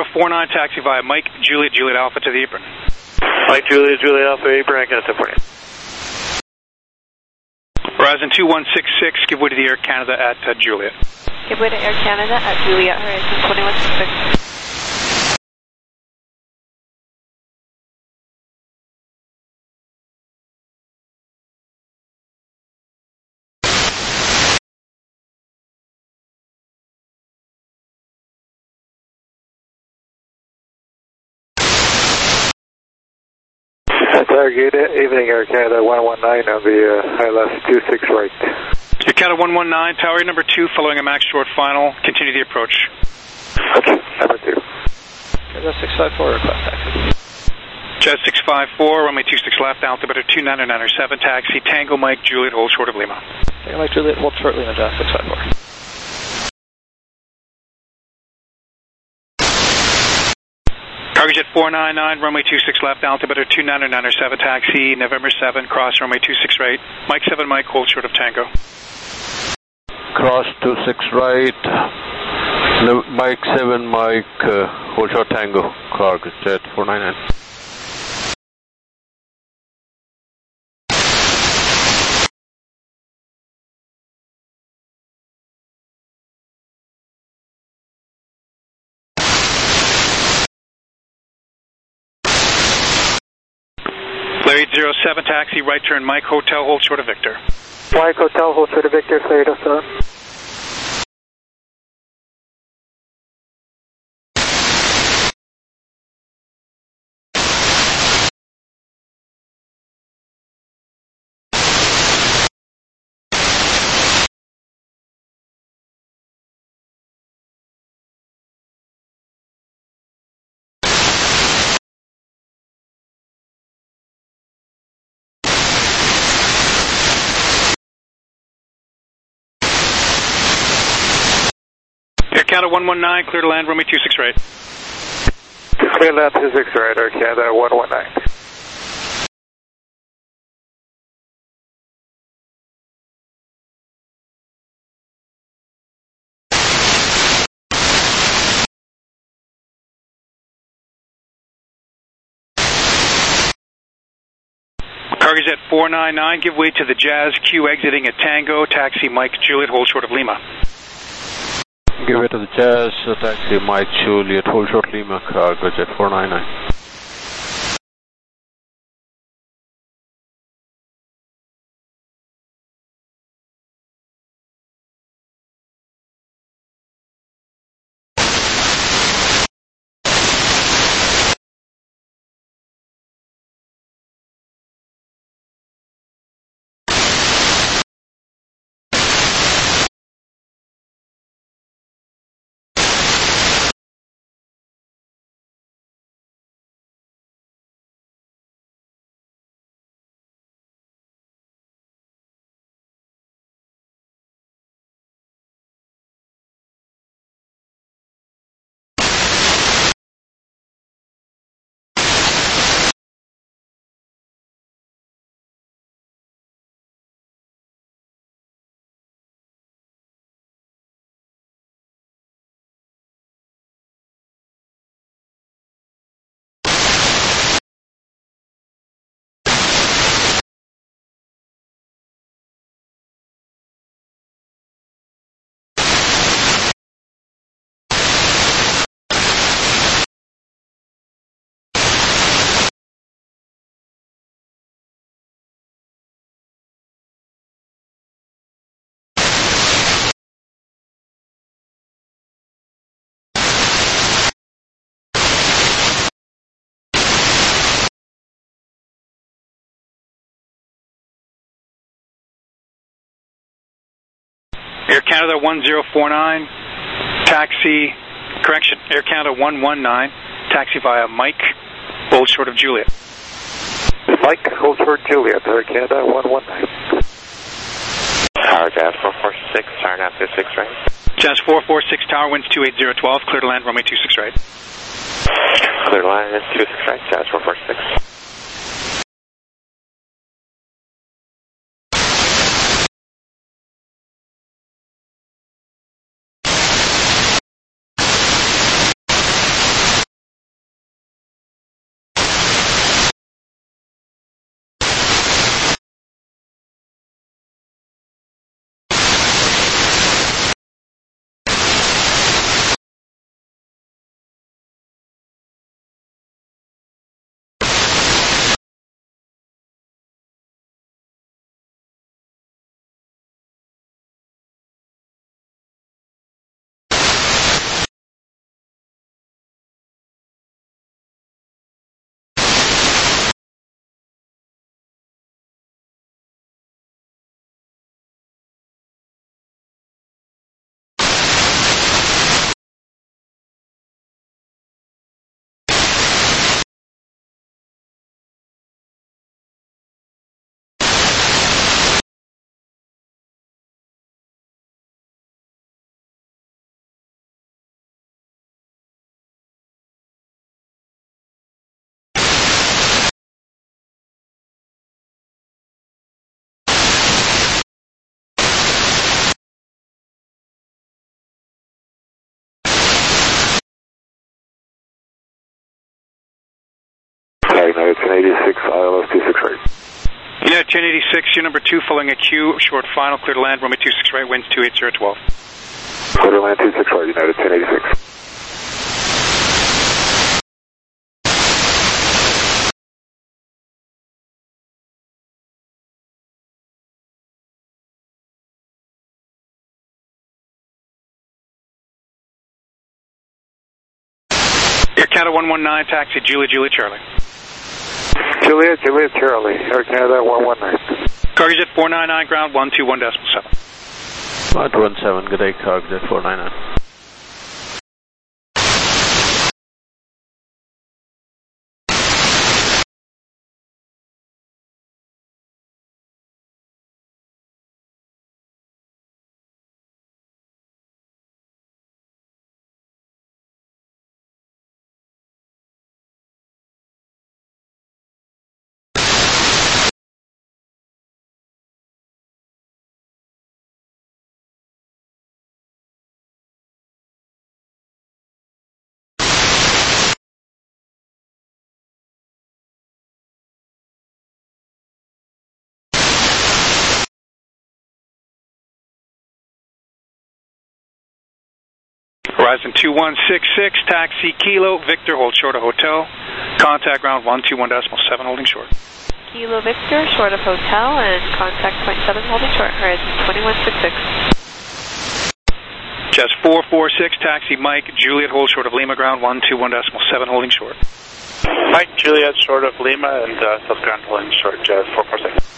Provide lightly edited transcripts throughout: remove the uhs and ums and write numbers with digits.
1049, taxi via Mike, Juliet, Juliet Alpha to the apron. Mike, Juliet, Juliet Alpha, apron, I can support you. Horizon 2166, give way to the Air Canada at Juliet. Give way to Air Canada at Juliet, Horizon 2166. Target, evening Air Canada 119 on the ILS 26 right. Air Canada 119, tower number 2, following a max short final, continue the approach. Okay, number 2. Jazz 654, request taxi. Jazz 654, runway 26 left, altimeter 2997, taxi, Tango Mike, Juliet, hold short of Lima. Tango Mike, Juliet, hold short Lima, Jazz 654. Cargojet 499, runway 26 left, altimeter 2997, taxi, November 7, cross runway 26 right, Mike 7 Mike, hold short of Tango. Cross 26 right, Mike 7 Mike, hold short Tango, Cargojet 499. Flare 807, taxi, right turn, Mike, Hotel, hold short of Victor. Mike, Hotel, hold short of Victor, Flare 807. Air Canada 119, clear to land, runway 26 right. Clear land 26 right, Air Canada 119. Cargojet 499, give way to the Jazz Q exiting at Tango, taxi, Mike, Juliet, hold short of Lima. Give way to the Jazz, taxi, Mike, Juliet, hold short Lima, Cargojet 499. Air Canada 1049, taxi, correction, Air Canada 119, taxi via Mike, hold short of Juliet. Mike, hold short Juliet, Air Canada 119. Tower Jazz 446, tower now 26 right. Jazz 446, tower winds 28012, clear to land, runway 26 right. Clear to land is 26 right, Jazz 446. United 1086, ILS 26 right. United 1086, you're number 2, following a Q, short final, clear to land, runway 26 right, winds 28012. Clear to land 26 right, United 1086. Air Canada 119, taxi Juliet Charlie. Juliet Charlie, Air Canada 119. Cargojet 499, ground 121.7. 117, good day, Cargojet 499. Horizon 2166, taxi Kilo Victor, hold short of hotel. Contact ground 121.7, holding short. Kilo Victor, short of hotel, and contact point 7, holding short. Horizon 2166. Jazz 446, taxi Mike Juliet, hold short of Lima, ground 121.7, holding short. Mike Juliet, short of Lima, and South ground holding short, Jazz 446.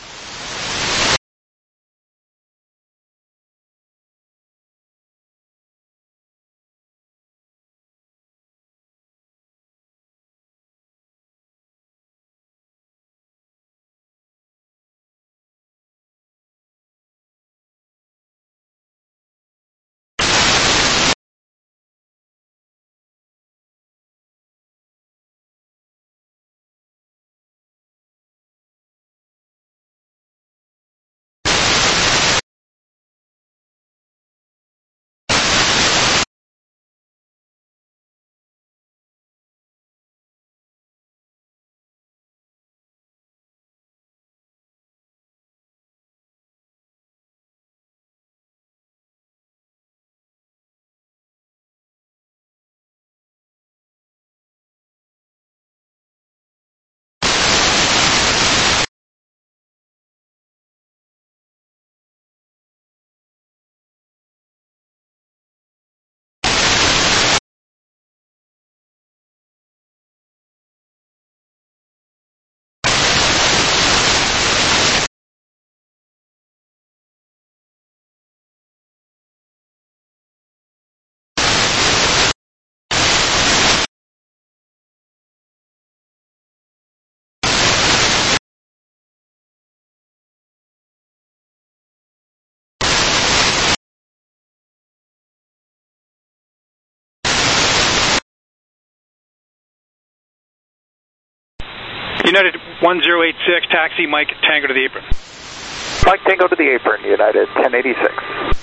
United 1086, taxi Mike Tango to the apron. Mike Tango to the apron, United 1086.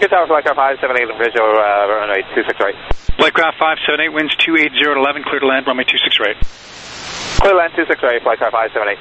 Circuit Tower, Flight Craft 578, visual runway 26 right. Flightcraft 578, winds 280 at 11, clear to land, runway 26 right. Clear land 26 right, Flight Craft 578.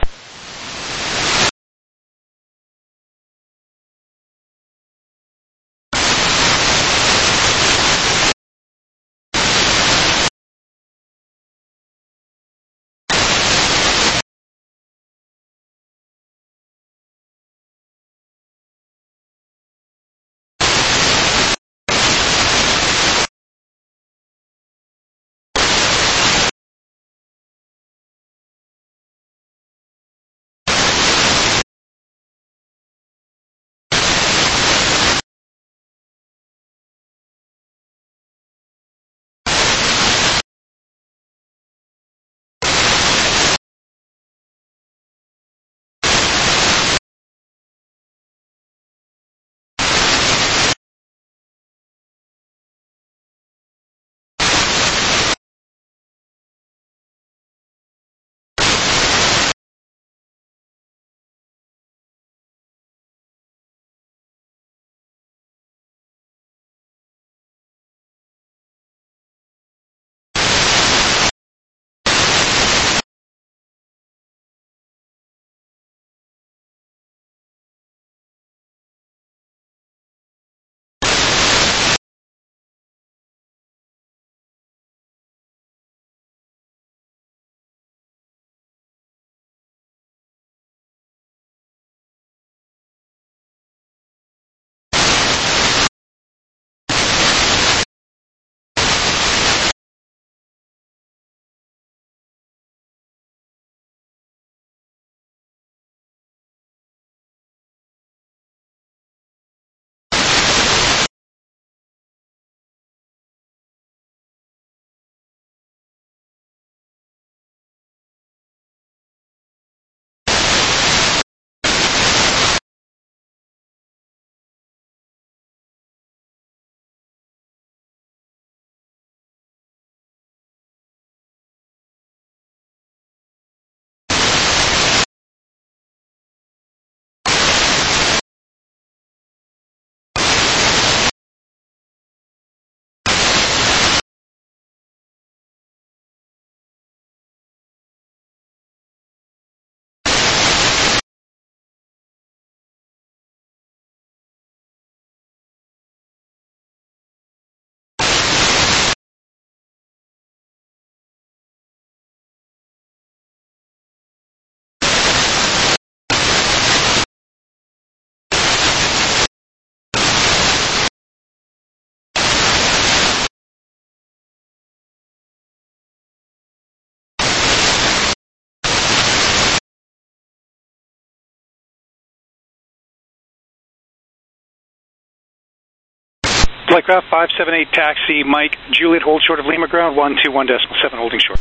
Flightcraft 578, taxi, Mike, Juliet, hold short of Lima ground, 121.7, holding short.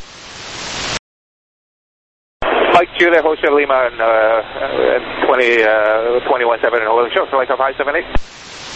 Mike, Juliet, hold short of Lima, and 21.7, and holding short, Flight Craft 578.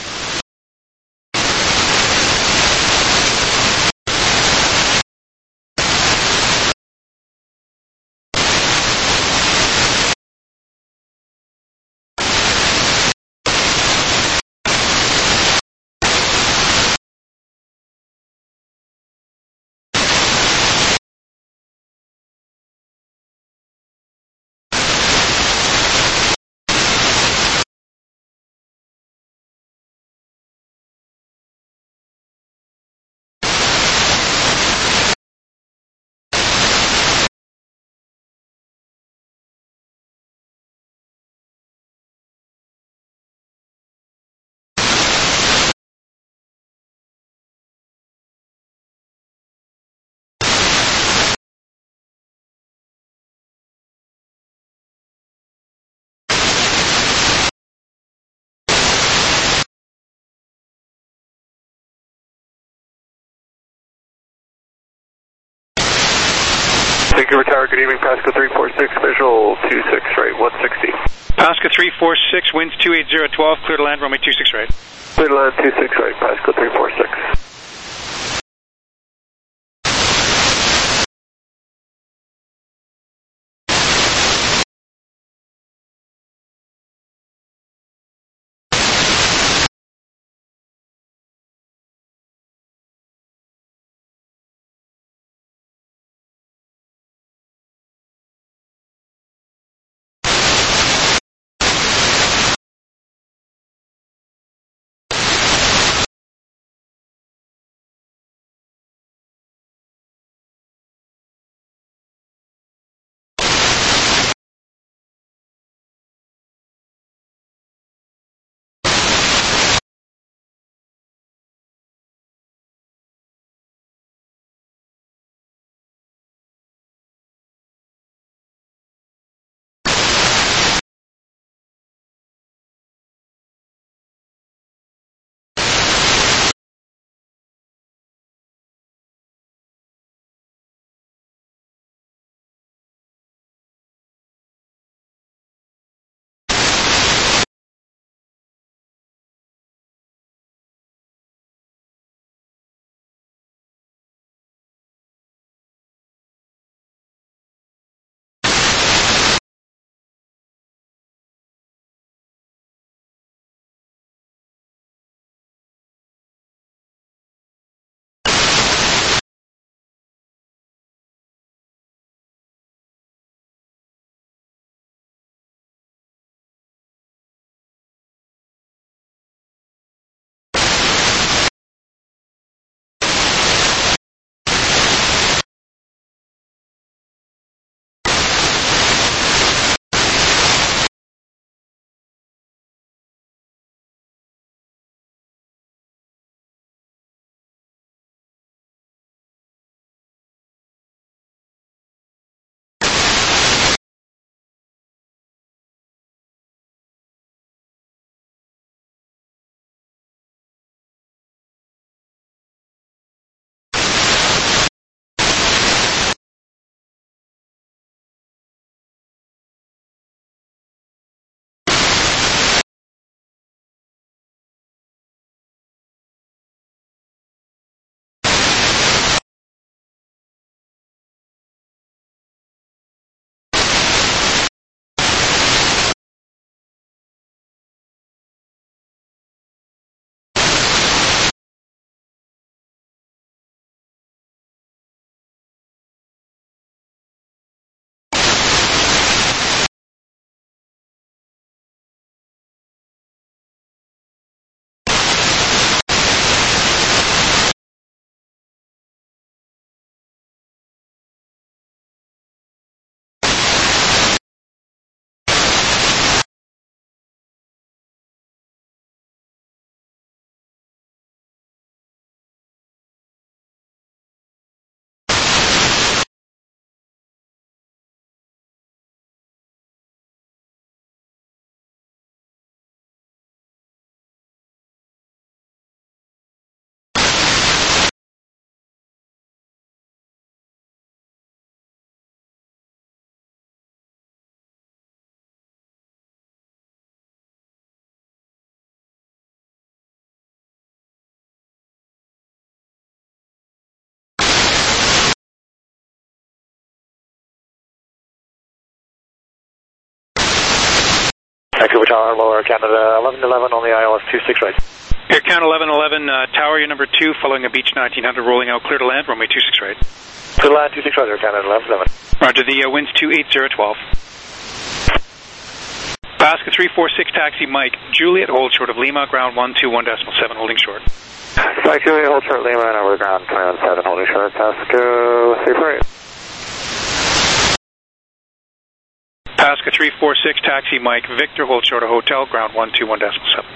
Vancouver Tower, good evening, Pasco 346, visual 26 right, 160. Pasco 346, winds 280 at 12, clear to land, runway 26 right. Clear to land 26 right, Pasco 346. Vancouver Tower, Lower Canada, 1111 on the ILS 26 right. Air Canada 1111, Tower, your number 2, following a Beach 1900, rolling out, clear to land, runway 26 right. Clear to land, 26 right, Air Canada 1111. Roger, the wind's 28012. Pasca 346, taxi Mike, Juliet, hold short of Lima, ground 121.7, holding short. Mike Juliet, hold short Lima, and over ground 217, holding short, Pasco 348. Pasca 346, taxi Mike, Victor, hold short of hotel, ground 121.7.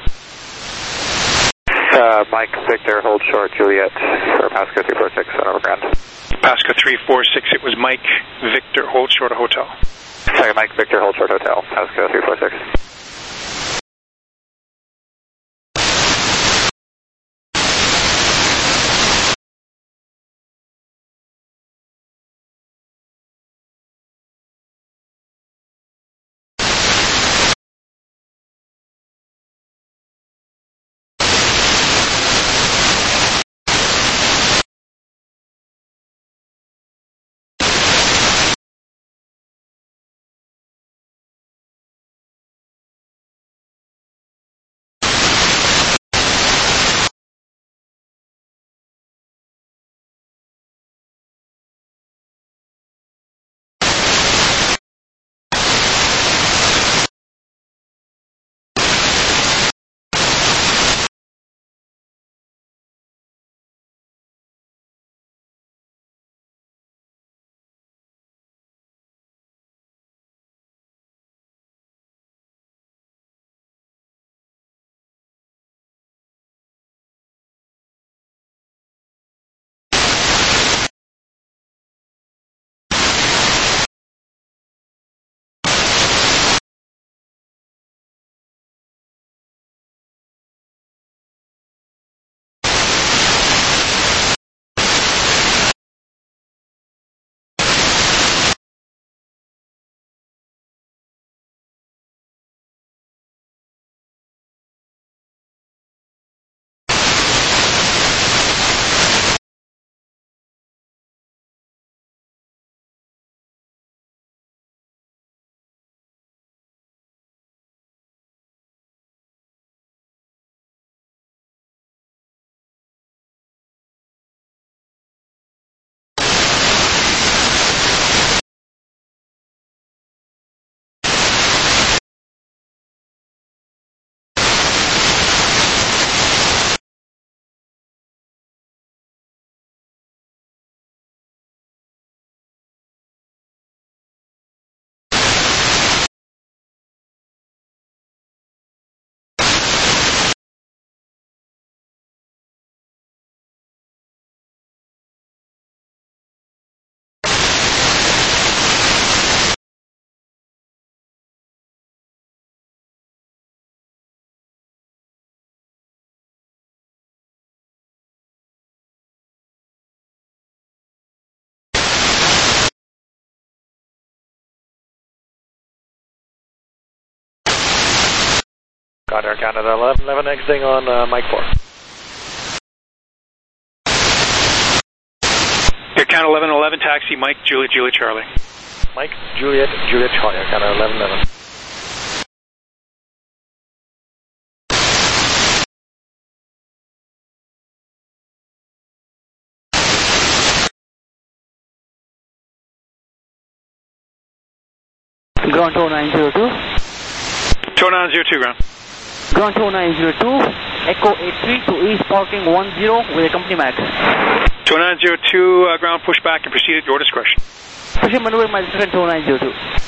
Mike Victor, hold short Juliet for Pasco 346 and over ground. Pasco 346, it was Mike Victor, hold short of hotel. Sorry, Mike Victor, hold short hotel, Pasco 346. Got Air Canada 1111 exiting on Mike 4. Air Canada 1111, taxi Mike, Juliet, Juliet, Charlie. Mike, Juliet, Juliet, Charlie, Air Canada 1111. Ground 2902. 2902, ground. Ground 2902, Echo 83 to East parking 10 with a company max. 2902, ground push back and proceed at your discretion. Pushing maneuver my discretion 2902.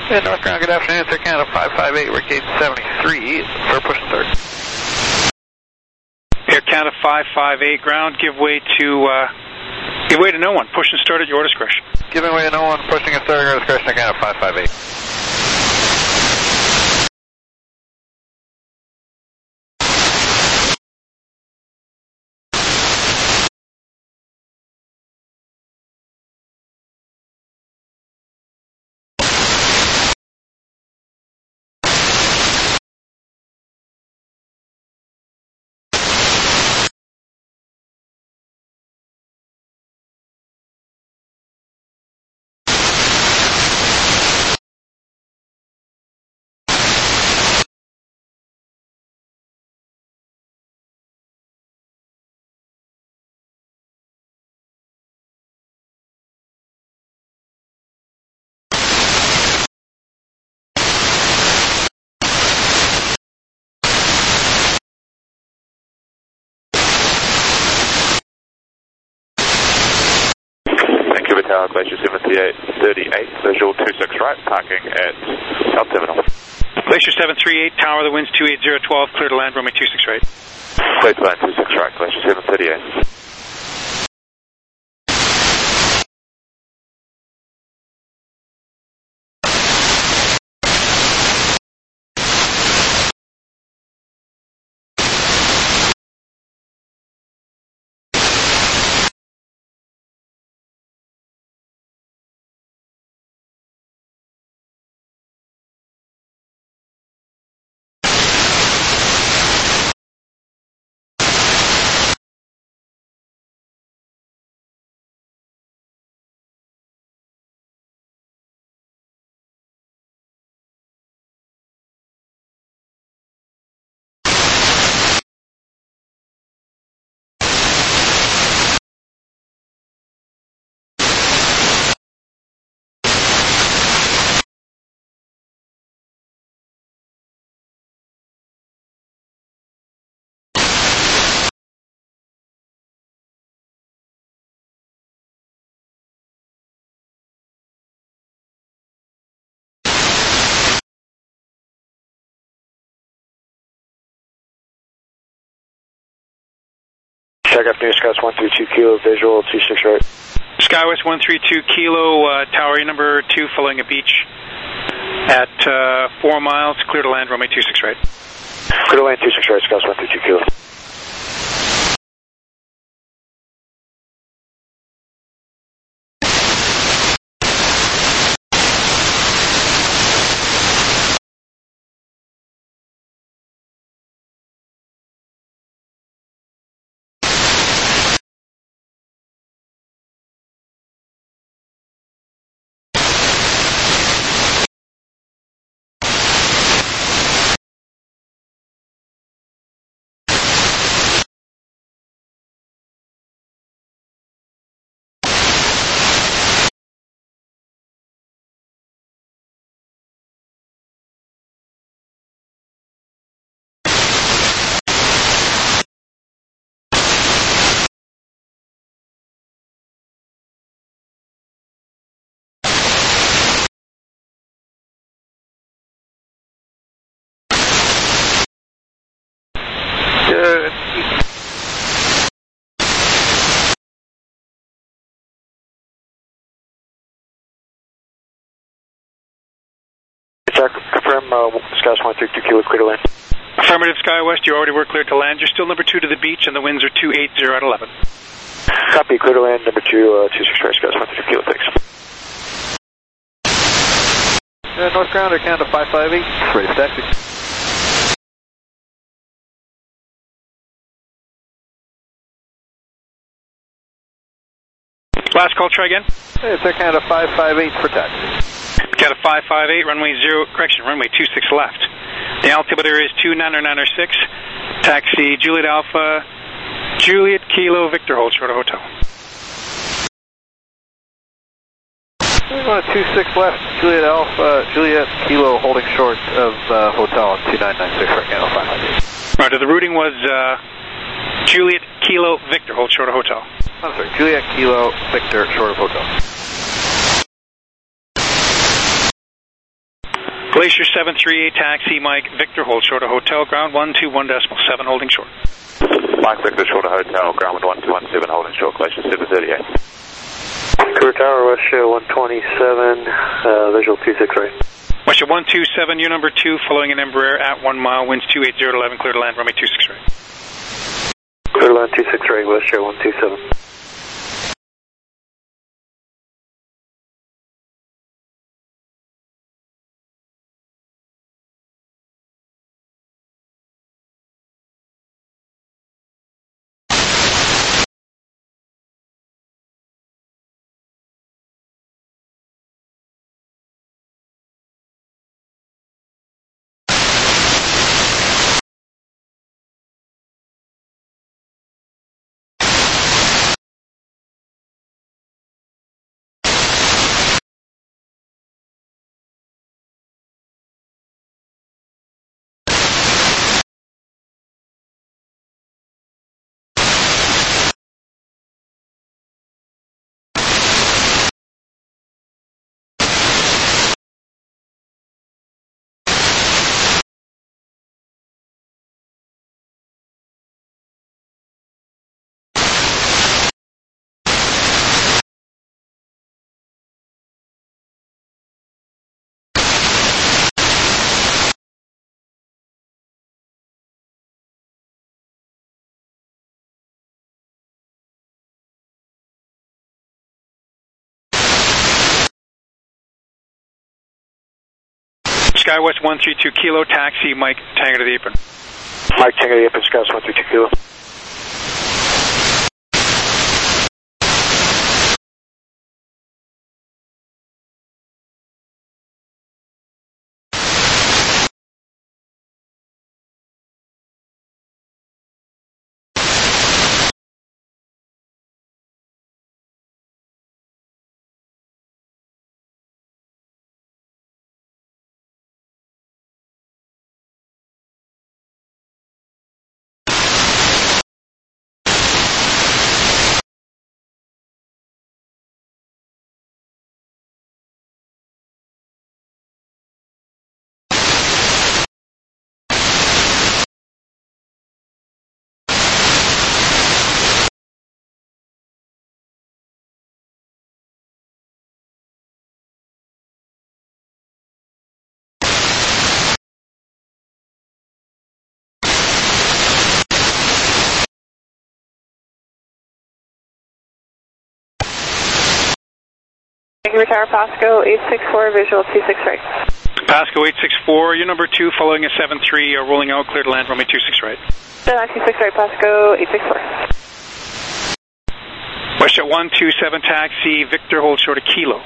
Yeah, North Ground, good afternoon. It's Air Canada 558, we're gate 73 for push third. Air Canada 558 ground, give way to no one. Push and start at your discretion. Giving way to no one, pushing and starting your discretion, Air Canada 558. Tower, Glacier 738, visual 26 right, parking at South Terminal. Glacier 738, tower, the wind's 28012, clear to land, runway 26 right. Clear to land 26 right, Glacier 738. Check afternoon, Scots 132 Kilo, visual 26 right. Skywest 132 Kilo, tower number 2, following a beach at 4 miles, clear to land, runway 26 right. Clear to land 26 right, Scots 132 Kilo. Confirm Scots 132 Kilo, clear to land. Affirmative, Skywest, you already were cleared to land. You're still number 2 to the beach, and the winds are 280 at 11. Copy, clear to land, number 2, 26 right, Scots 132 Kilo, thanks. North Ground, Air Canada 558, ready for taxi. Last call, try again. Hey, it's Air Canada 558 for taxi. Got a 558, runway 26 left. The altimeter is 29906. Taxi Juliet Alpha, Juliet Kilo Victor, hold short of hotel. We're going to 26 left, Juliet Alpha, Juliet Kilo holding short of hotel on 2996 right now, 558. Roger, the routing was Juliet Kilo Victor, hold short of hotel. I'm sorry, Juliet Kilo Victor, short of hotel. Glacier 738, taxi Mike Victor, hold short of hotel, ground 121.7, holding short. Mike Victor, short of hotel, ground 1217, holding short, Glacier 738. Clear Tower, West Show 127, visual 26 right. West Show 127, you're number 2, following an Embraer at 1 mile, winds 280 to 11, clear to land, runway 26 right. Clear to land 26 right, West Show 127. Skywest 132 Kilo, taxi Mike Tango to the apron. Mike Tango to the apron, Skywest 132 Kilo. Vancouver Tower, Pasco 864, visual 26 right. Pasco 864, you're number 2, following a 73, rolling out, clear to land, runway 26 right. 26 right, Pasco 864. West Jet 127, taxi Victor, hold short of Kilo.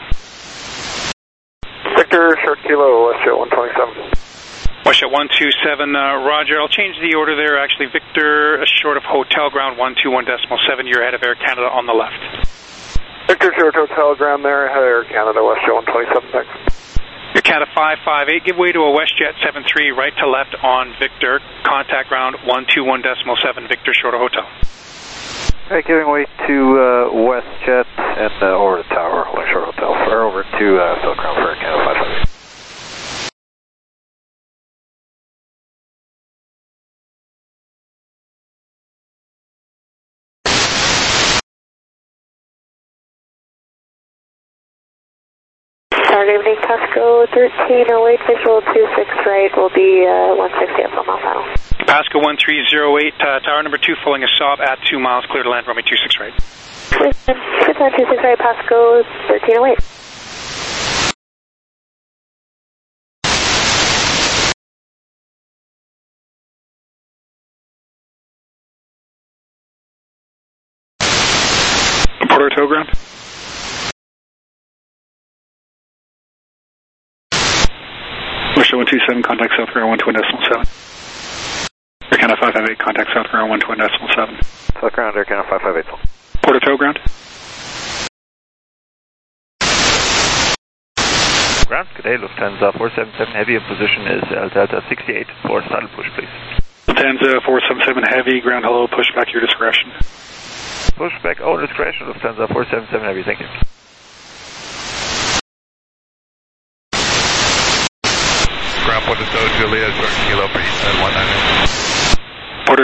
Victor, short Kilo, West Jet 127. West Jet 127, Roger, I'll change the order there, actually. Victor, short of hotel, ground 121.7, you're ahead of Air Canada on the left. Victor, short hotel, ground there, Air Canada, West Jet 127, thanks. Air Canada 558, give way to a WestJet 73, right to left on Victor, contact ground 121.7, Victor, short of hotel. Hey, giving way to WestJet and over to Tower, holding short hotel, or over to South Ground for Air Canada 558. Good evening, Pasco 1308, visual 26 right, will be 160 at 1 mile final. Pasco 1308, tower number 2, following a stop at 2 miles, clear to land, runway 26 right. Good land 26 right, Pasco 1308. Port Hotel ground. West Jet 127, contact South Ground 121.7. Air Canada 558, contact South Ground 121.7. South Ground, Air Canada 558. Port Hotel ground. Ground, good day, Lufthansa 477 Heavy, in position is Delta 68 for saddle push, please. Lufthansa 477 Heavy, ground hello, push back your discretion. Push back, all discretion, Lufthansa 477 Heavy, thank you.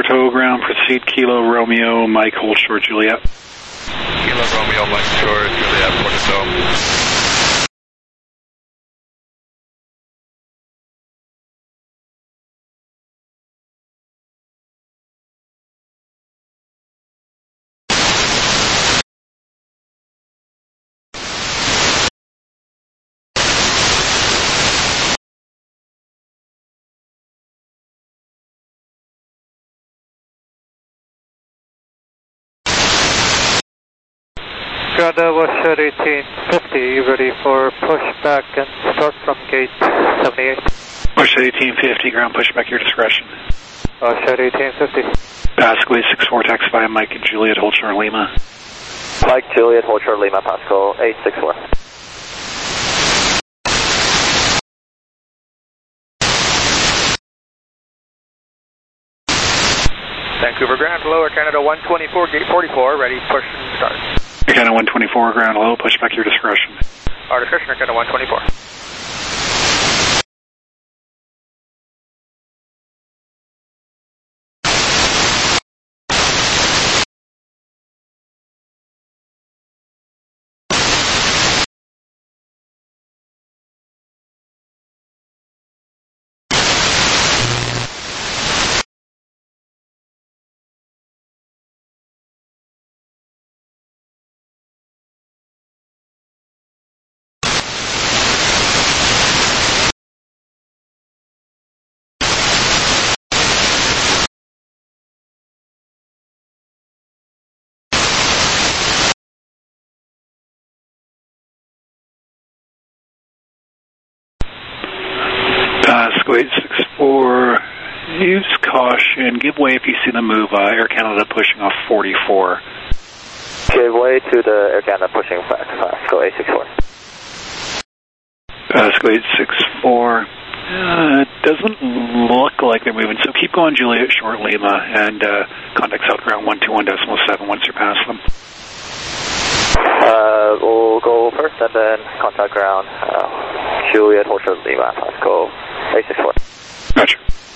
Porto ground, proceed Kilo Romeo, Mike, hold short Juliet. Kilo Romeo, Mike short, Juliet, Porto. Ground Washer 1850, ready for pushback and start from gate 78. Washer 1850, ground pushback, your discretion. Washer 1850. Pasco 864, taxi via Mike and Juliet, hold short Lima. Mike, Juliet, hold short Lima, Pasco 864. Vancouver ground, lower Canada 124, gate 44, ready, push and start. Canada 124, ground low, pushback, your discretion. Our discretion, Canada 124. Pasco 864, use caution, give way if you see the move, Air Canada pushing off 44. Give way to the Air Canada pushing back, Pasco 864. Pasco 864, it doesn't look like they're moving, so keep going Juliet, short Lima, and contact south ground 121.7 once you pass them. We'll go first and then contact ground Juliet, hold short Lima, Pasco 864. Gotcha.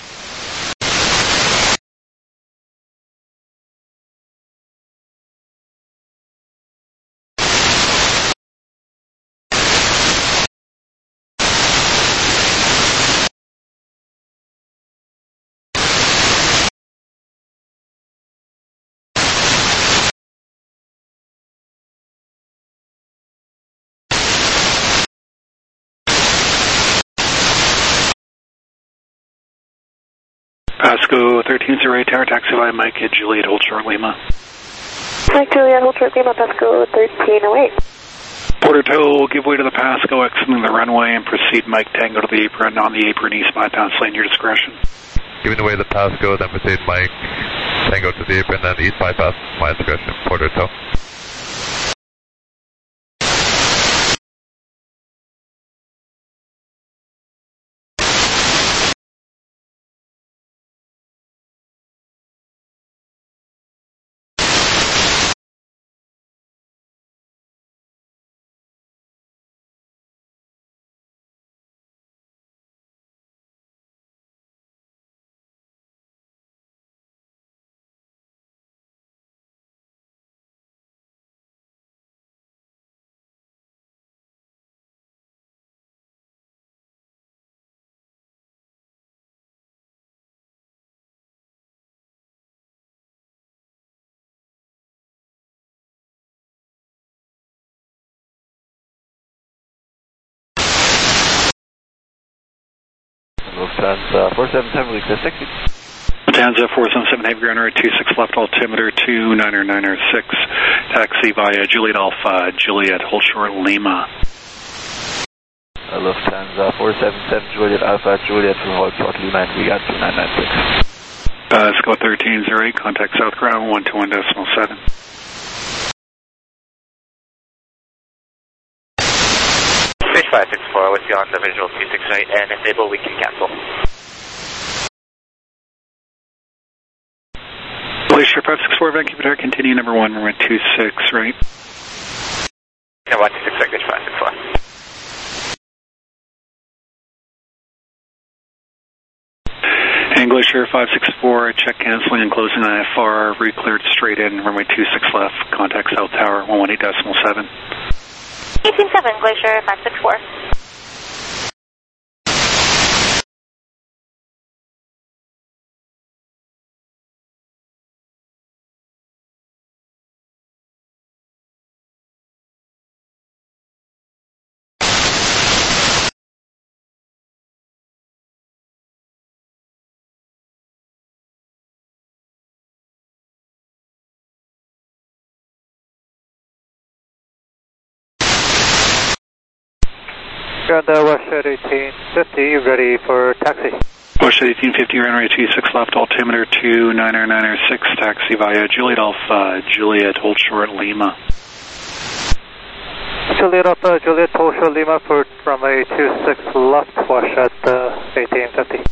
Pasco 1308, tower taxi via Mike at Juliet, hold short Lima. Mike Juliet, hold short Lima, Pasco 1308. Porto, give way to the Pasco, exiting the runway, and proceed Mike Tango to the apron, on the apron eastbound down lane, your discretion. Giving away the Pasco, then proceed Mike Tango to the apron, then east bypass, my discretion, Porto. Lufthansa 477, release 60. Lufthansa 477, heavy ground right 26 left, altimeter 29906, taxi via Juliet Alpha, Juliet, hold short Lima. Lufthansa 477, Juliet Alpha, Juliet, hold short Lima, and we got 2996. Pasco 1308, contact south ground 121.7. Fish 564 with you on the visual 268 and enable we can cancel. Glacier 564, Vancouver Tower, continue number 1, runway 26, right? Yeah, 126, Glacier 564. And Glacier 564, check canceling and closing IFR, re-cleared straight in, runway 26 left, contact South Tower, 118.7. 187, Glacier 564. Ground Westshed 1850, ready for taxi. Westshed 1850, runway 26 left, altimeter 29906, taxi via Juliet Alpha, Juliet, hold short, Lima. Juliet Alpha, Juliet, hold short, Lima for runway 26 left, Westshed 1850.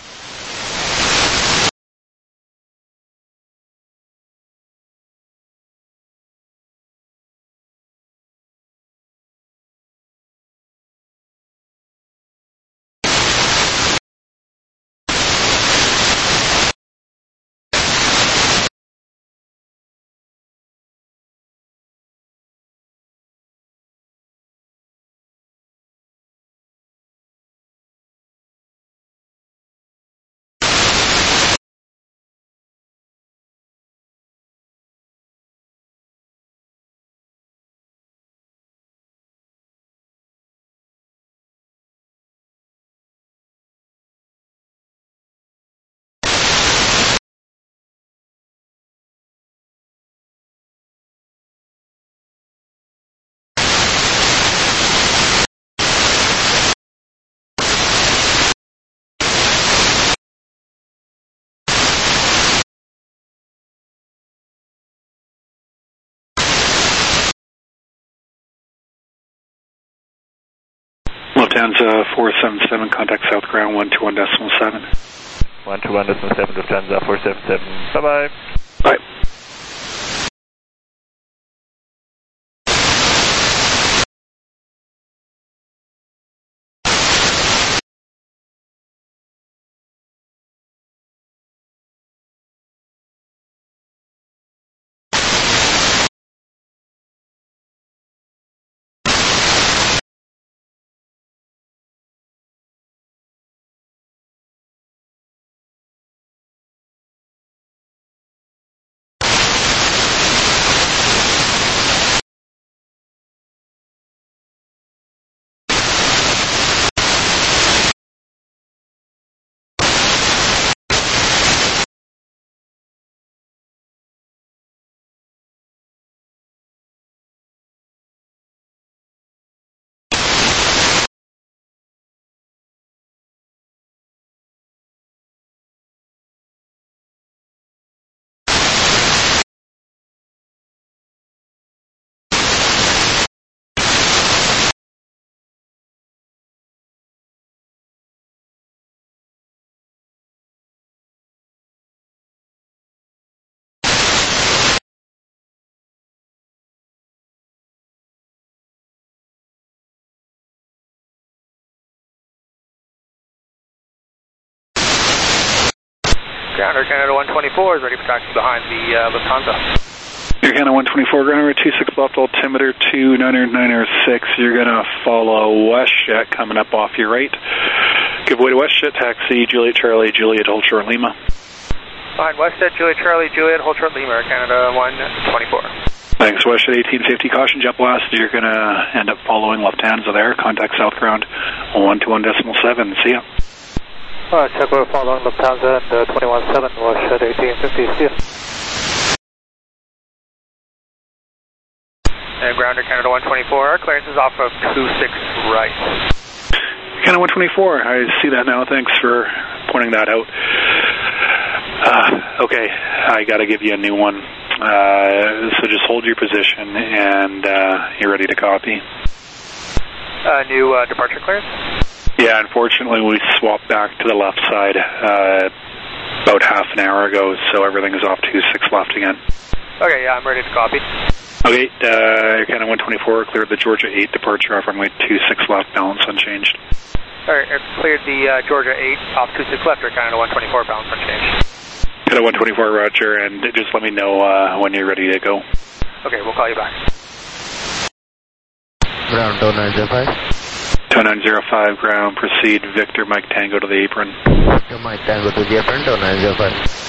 Lufthansa 477, contact South Ground 121.7. 121.7, Lufthansa 477, bye-bye. Bye. Ground Air Canada 124 is ready for taxi behind the Lufthansa. Air Canada 124, ground number 26 left, altimeter 29906. You're going to follow WestJet coming up off your right. Give way to WestJet, taxi Juliet Charlie, Juliet, hold short, Lima. Behind WestJet, Juliet Charlie, Juliet, hold short, Lima, Air Canada 124. Thanks, WestJet 1850, caution jet blast. You're going to end up following Lufthansa there. Contact South Ground 121.7. See ya. Check, we're following Lufthansa and 21.7, WestJet 1850, see ya. And Ground Air Canada 124, our clearance is off of 26 right. Canada 124, I see that now. Thanks for pointing that out. Okay, I got to give you a new one. So just hold your position and you're ready to copy. New departure clearance? Yeah, unfortunately we swapped back to the left side about half an hour ago, so everything is off 26 left again. Okay, yeah, I'm ready to copy. Okay, Air Canada 124 cleared the Georgia 8 departure off runway 26 left, balance unchanged. Alright, cleared the Georgia 8 off 26 left, Canada 124 bound for change. Canada 124, roger, and just let me know when you're ready to go. Okay, we'll call you back. Ground 2905. 2905, ground, proceed, Victor Mike Tango to the apron. Victor Mike Tango to the apron, 2905.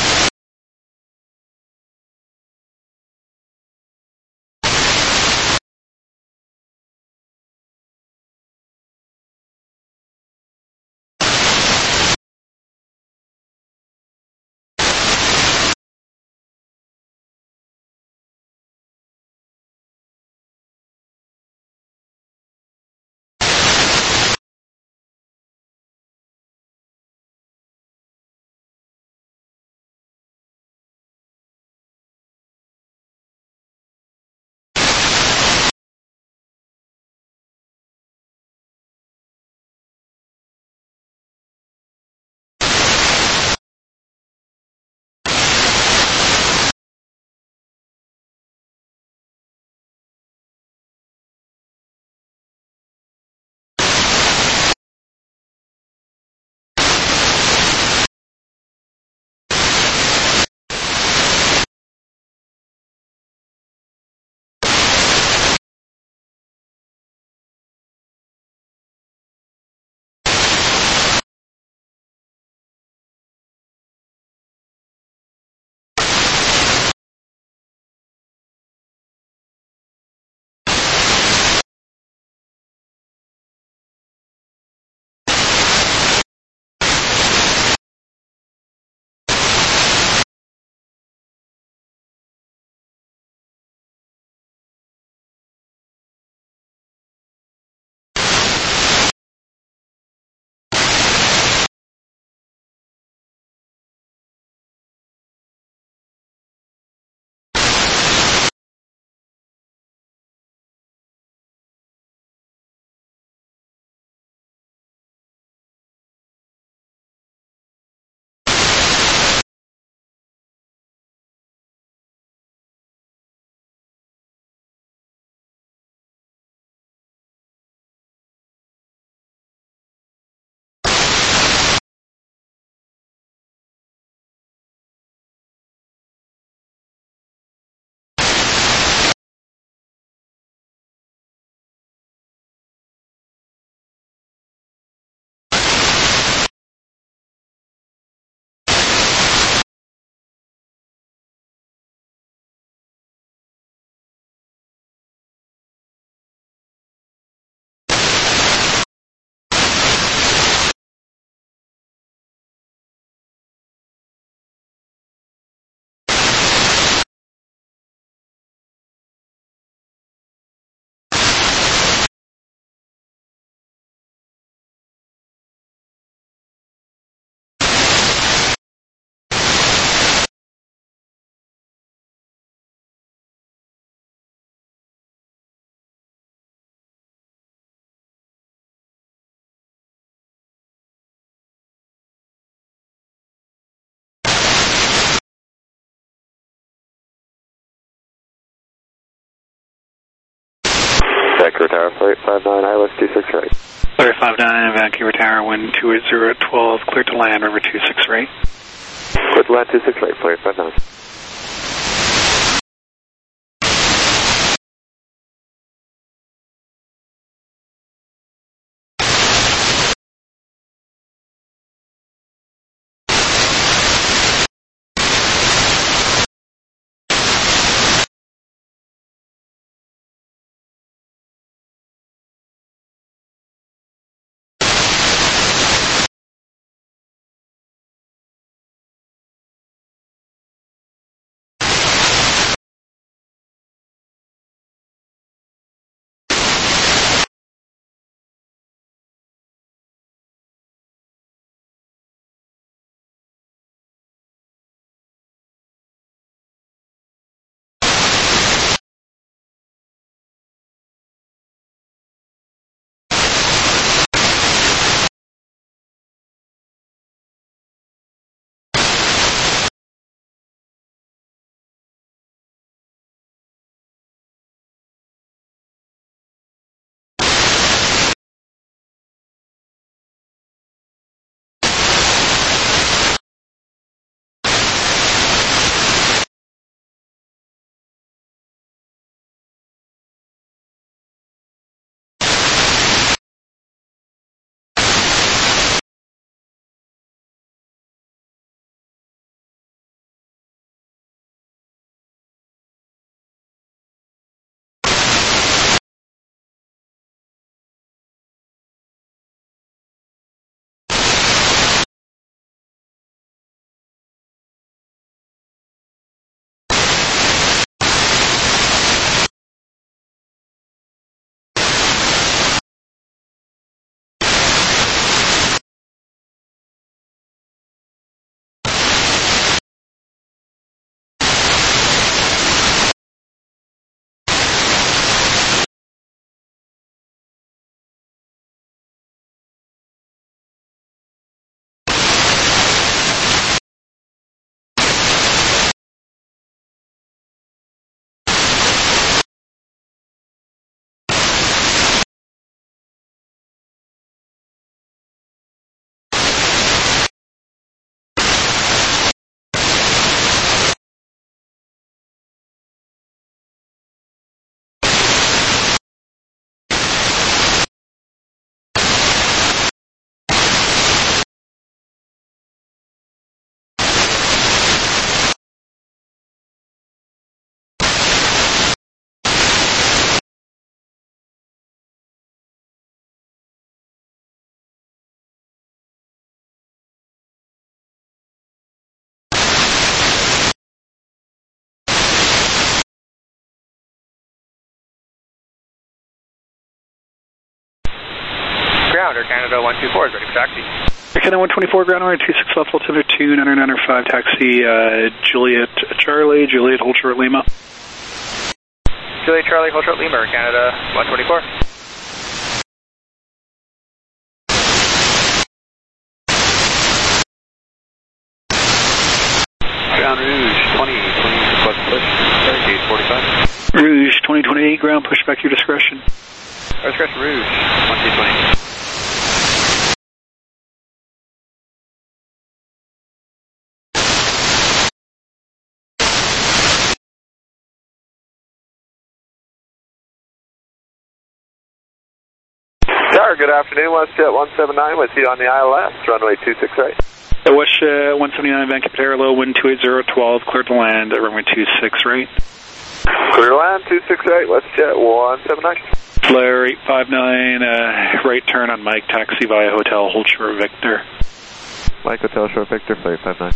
Vancouver Tower, flight 59, ILS 26 right. Clear 59, Vancouver Tower, wind 280 at 12, clear to land, river 26 right. Clear to land 26 right, flight 59. ground, Air Canada 124 is ready for taxi. Air Canada 124 ground, runway 26 left, altimeter 2995, taxi Juliet Charlie, Juliet hold short Lima. Juliet Charlie, hold short Lima, Air Canada 124. Ground Rouge 20, 26 left push, gate 45. Rouge 2028 ground, push back your discretion. Discretion Rouge 1220. Tower, good afternoon. WestJet 179 with you on the ILS, runway 268. WestJet 179 Vancouver low, wind 28012, cleared to land at runway 26 right. Clear to land 268, WestJet 179. Flare 859, right turn on Mike, taxi via hotel, hold short Victor. Mike Hotel Short Victor, flight 59.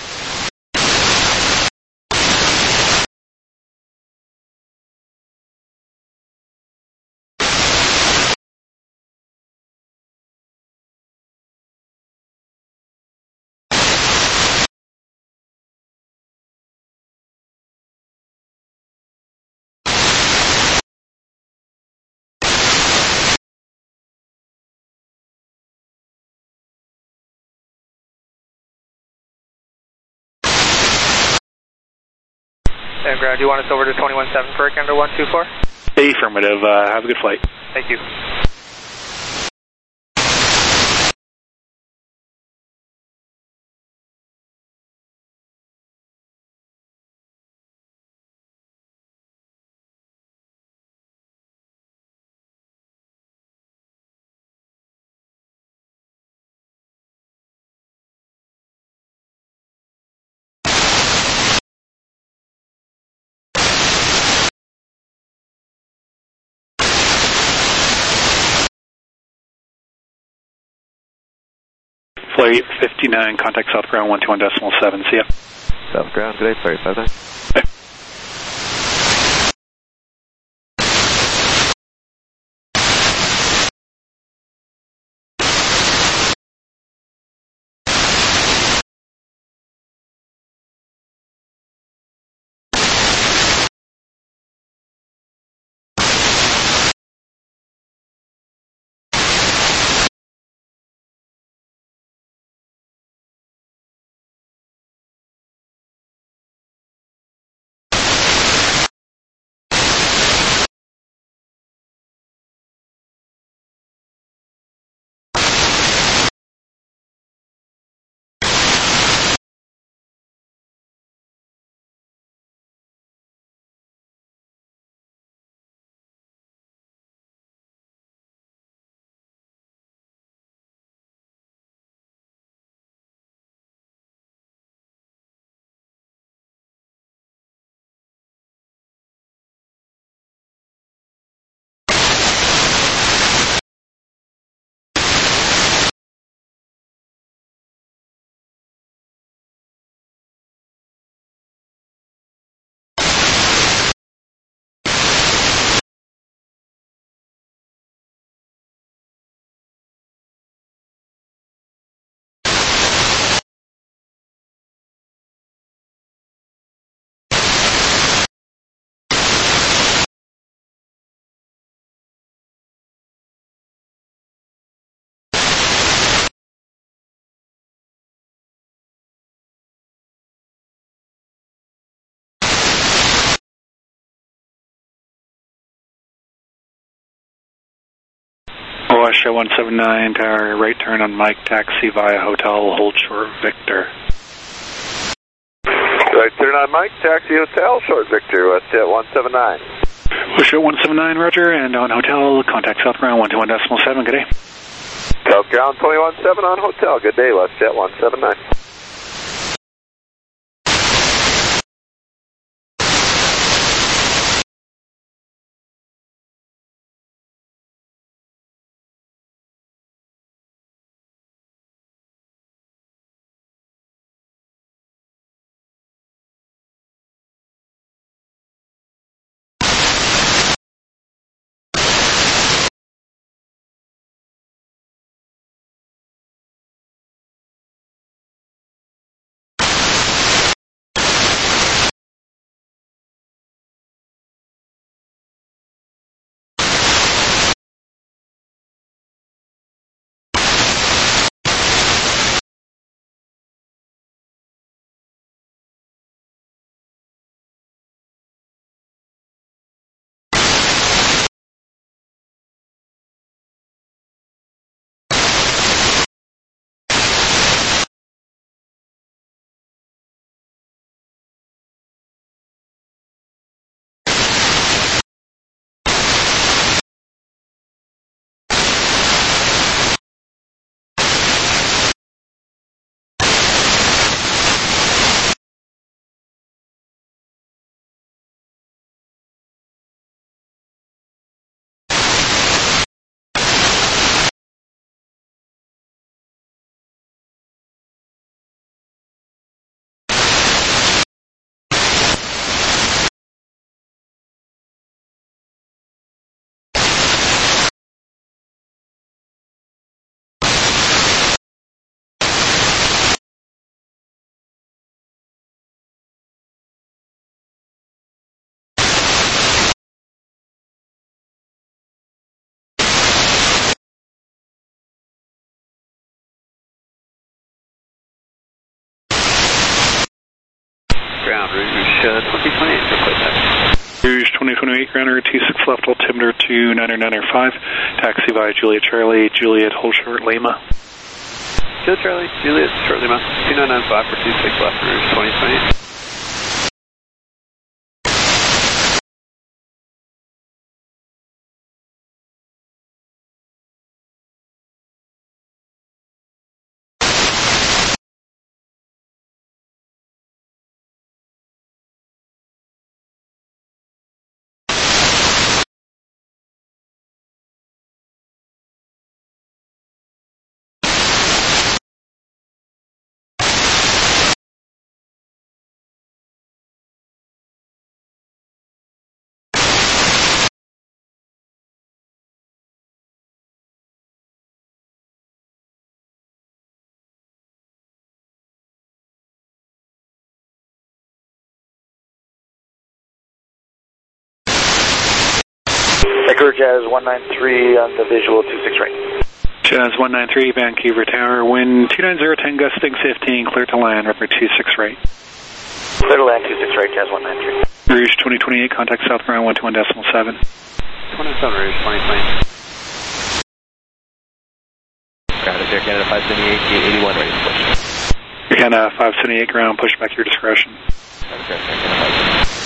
And ground, do you want us over to 217 for Air Canada 124? Affirmative, have a good flight. Thank you. Flight 59, contact South Ground 121.7, see ya. South Ground, good day, flight 59. Bye. WestJet 179, tower, right turn on Mike, taxi via hotel, hold short Victor. Right turn on Mike, taxi hotel, short Victor, WestJet 179. WestJet 179, roger, and on hotel, contact South Ground 121.7, good day. South Ground 217 on hotel, good day, WestJet 179. 2028, request taxi. Rouge 2028, ground route 26 left, altimeter 29905. Taxi via Juliet Charlie, Juliet hold short Lima. Juliet Charlie, Juliet short Lima, 2995 for 26 left, Rouge 2028. Vancouver Jazz 193 on the visual 26 right. Jazz 193, Vancouver Tower, wind 290, gusting 15, clear to land, rubber 26 right. Clear to land 26 right, Jazz 193. Rouge 2028, contact south ground 121.7. 27 Rouge 2020. Ground is Air Canada 578, 81 ready to push. Air Canada 578, ground, push back your discretion. Okay, Air Canada 578.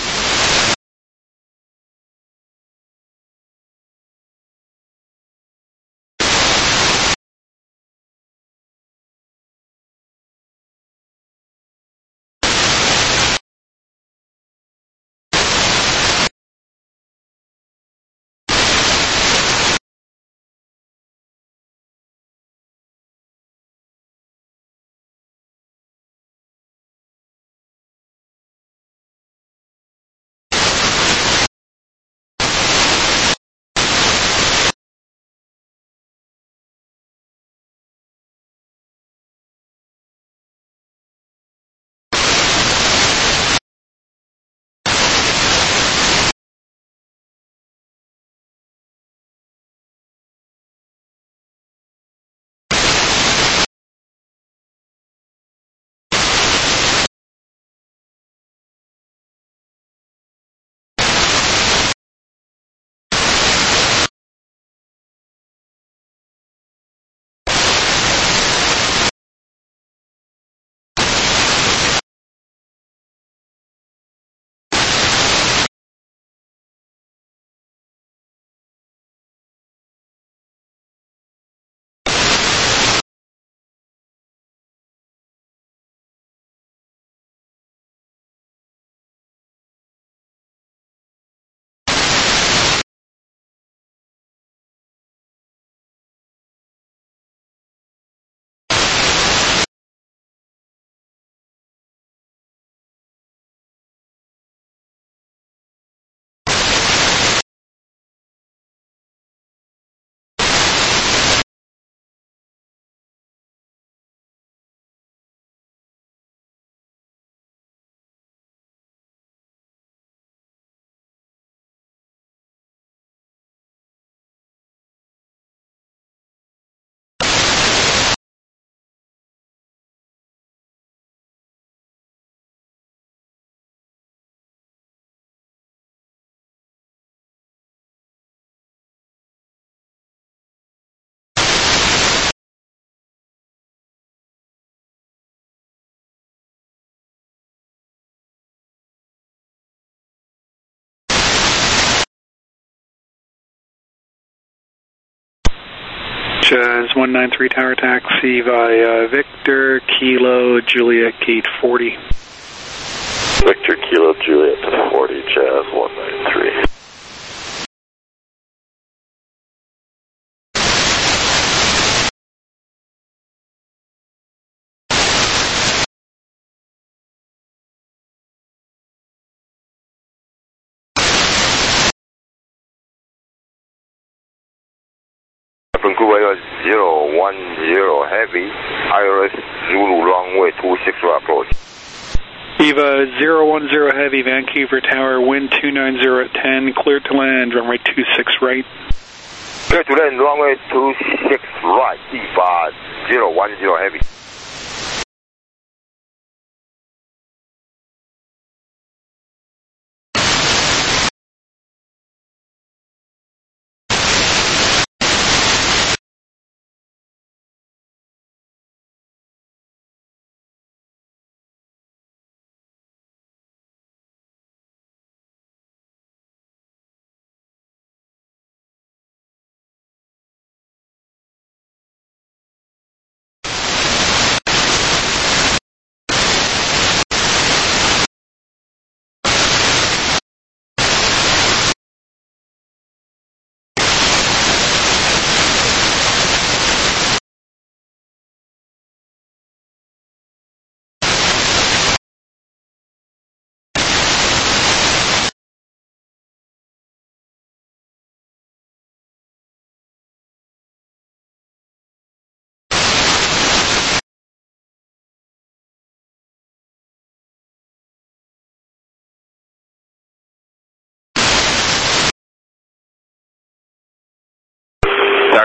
Jazz 193 tower taxi via Victor, Kilo, Juliet, gate 40. Victor, Kilo, Juliet to 40, Jazz 193. Vancouver 010 heavy, IRS Zulu runway 26 approach. Eva 010 heavy, Vancouver Tower, wind 290 at 10, clear to land, runway 26 right. Clear to land, runway 26 right, Eva 010 heavy.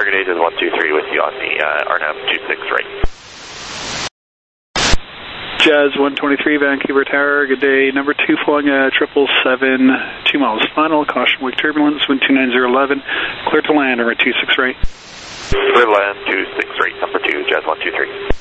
good day, Jazz 123 with you on the RNAV 26 right. Jazz 123, Vancouver Tower, good day. Number 2 flying 777, 2 miles final, caution wake turbulence, wind 29011, clear to land, number 26 right. Clear to land, 26 right, number 2, Jazz 123.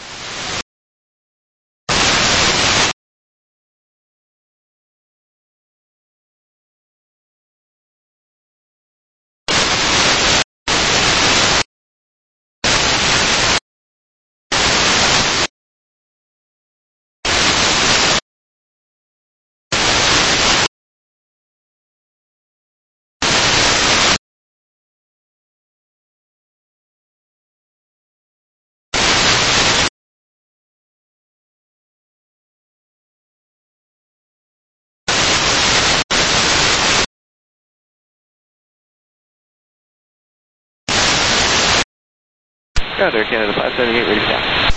Ground Air Canada 578, ready for taxi.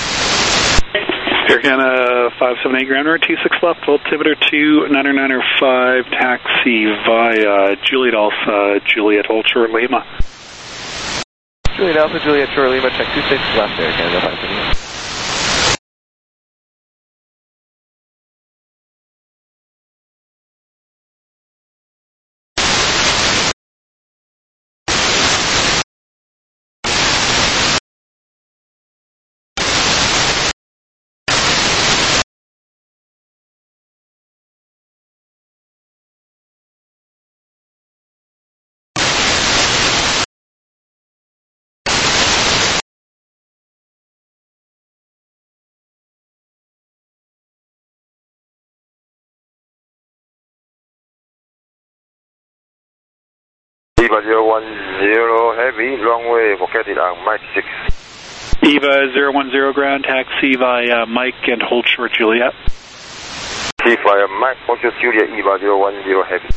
Air Canada 578, ground route 26 left, altimeter 29905, taxi via Juliet Alpha, Juliet Hold Short Lima. Juliet Alpha, Juliet Short Lima, check 26 left, Air Canada 578. EVA 010 Heavy, runway located on Mike 6. EVA 010 ground, taxi via Mike and hold short Juliet. Taxi via Mike, hold short Juliet, EVA 010 Heavy.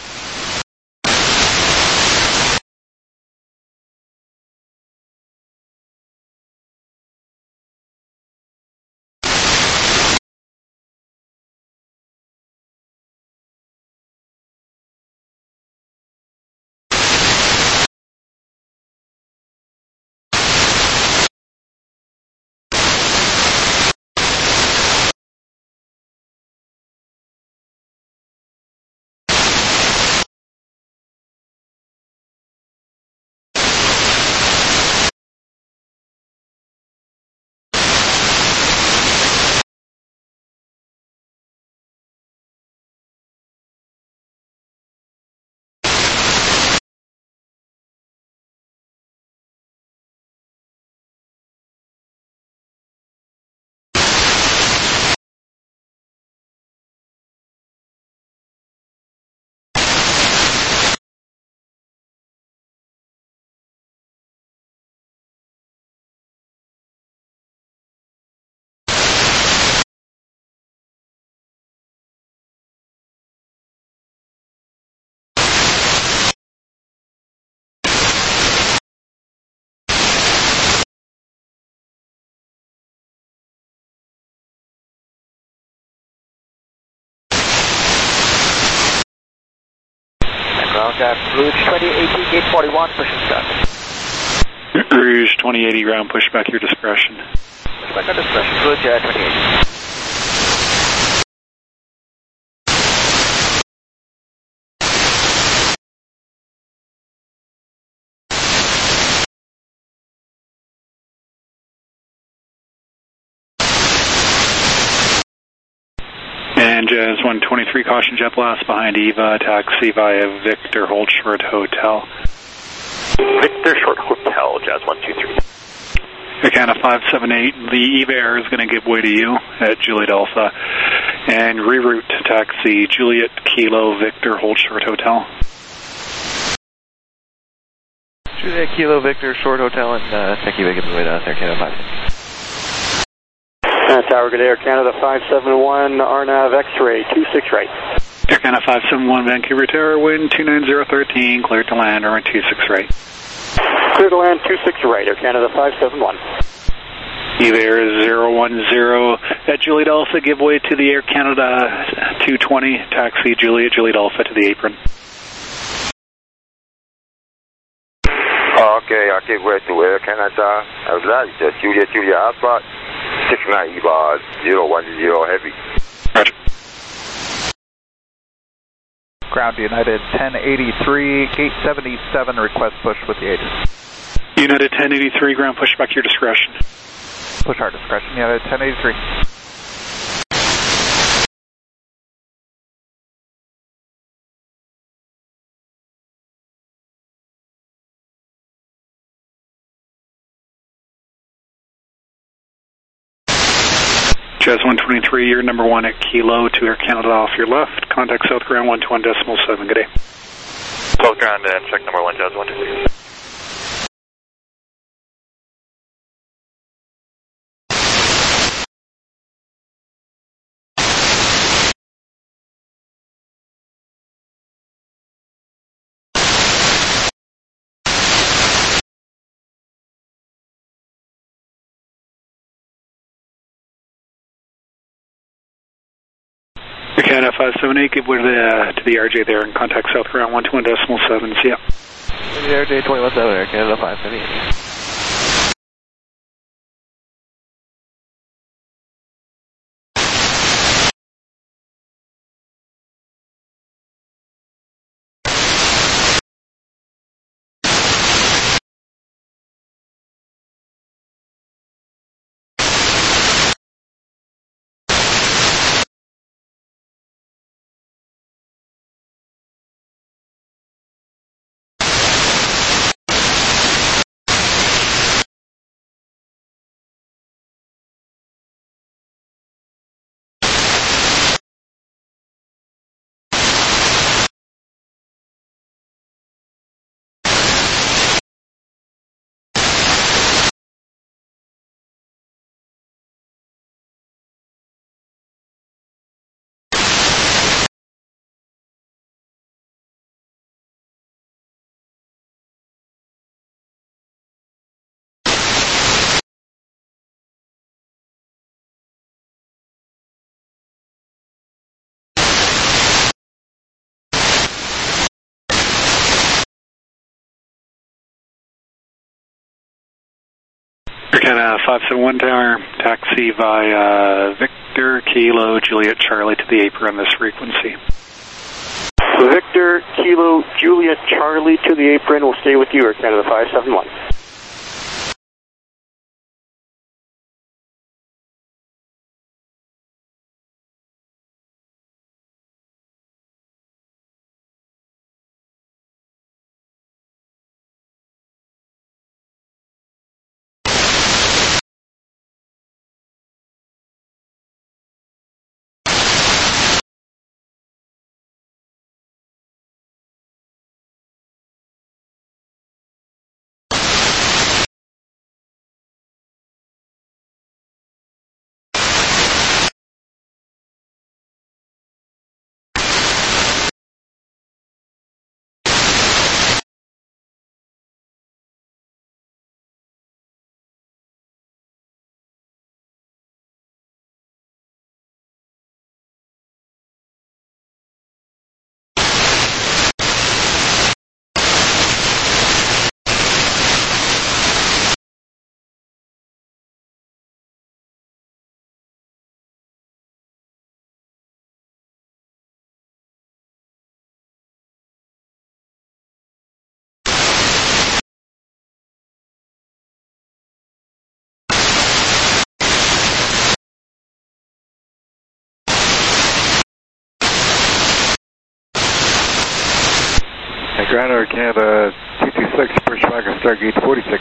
Ground at Rouge 2080, gate 41, pushing start. Rouge 2080, ground, push back your discretion. Push back your discretion, Rouge 2080. And Jazz 123, caution jet blast behind EVA, taxi via Victor Hold Short Hotel. Victor Short Hotel, Jazz 123. Air Canada 578, the EVA Air is going to give way to you at Juliet Alpha. And reroute to taxi Juliet Kilo Victor Hold Short Hotel. Juliet Kilo Victor Short Hotel, and thank you for giving way to us, Air Canada 578. Tower, good day, Air Canada 571, RNAV X-ray, 26 right. Air Canada 571, Vancouver Tower, wind 29013, cleared to land, runway 26 right. Clear to land, 26 right, Air Canada 571. EVA Air 010 at Juliet Alpha, give way to the Air Canada 220, taxi Juliet Alpha to the apron. Okay, Okay, I'll give way to Air Canada. That is Juliet Alpha, 69 EVA 010 Heavy. Roger. Ground United 1083, gate 77, request push with the agent. United 1083, ground push back to your discretion. Push our discretion, United 1083. Jazz 123, you're number 1 at Kilo to Air Canada off your left. Contact South Ground 121.7. Good day. South Ground and check number 1, Jazz 123. Canada 578, give way to the RJ there and contact South Ground 121.7. See ya. The RJ 21.7, Air Canada 578. Canada 571 tower, taxi via Victor, Kilo, Juliet, Charlie to the apron on this frequency. Victor, Kilo, Juliet, Charlie to the apron. We'll stay with you, Air Canada 571. Ground Air Canada 226, pushback on Stargate 46.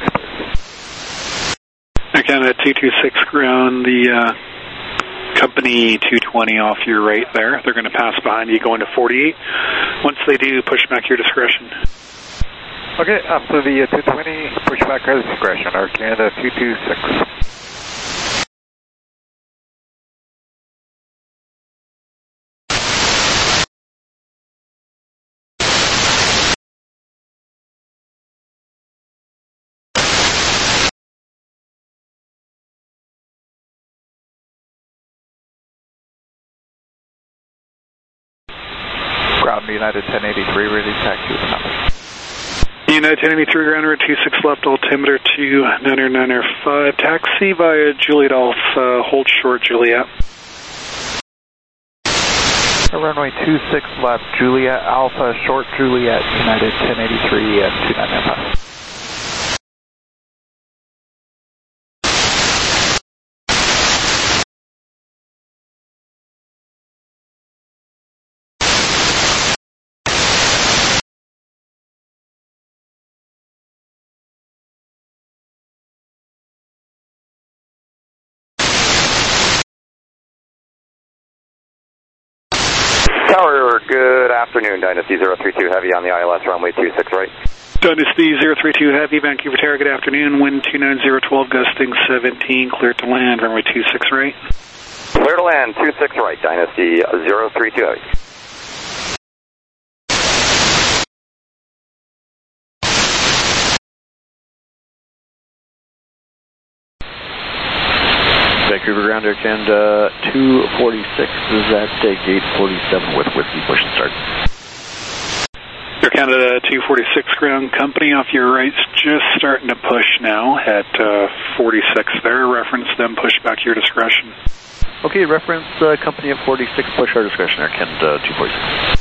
Air Canada 226 ground, the company 220 off your right there. They're going to pass behind you going to 48. Once they do, push back your discretion. Okay, after the 220, push back our discretion, Air Canada 226. Ground United 1083, ready to taxi with the number. United 1083 ground route 26 left, altimeter 29905. Taxi via Juliet Alpha, hold short Juliet. Runway 26 left, Juliet Alpha, short Juliet, United 1083 and 2995. Tower, good afternoon. Dynasty 032 Heavy on the ILS runway 26 right. Dynasty 032 Heavy, Vancouver Tower, good afternoon. Wind 29012, gusting 17, clear to land, runway 26 right. Clear to land, 26 right, Dynasty 032 Heavy. Vancouver Ground Air Canada 246 is at gate 47 with Whiskey push and start. Air Canada 246 ground company off your right's just starting to push now at 46 there. Reference them, push back your discretion. Okay, reference company at 46, push our discretion, Air Canada 246.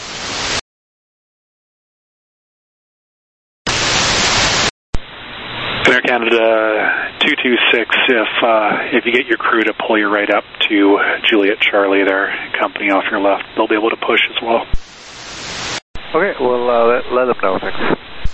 Air Canada 226, if you get your crew to pull you right up to Juliet Charlie there, company off your left, they'll be able to push as well. Okay, we'll let them know, thanks.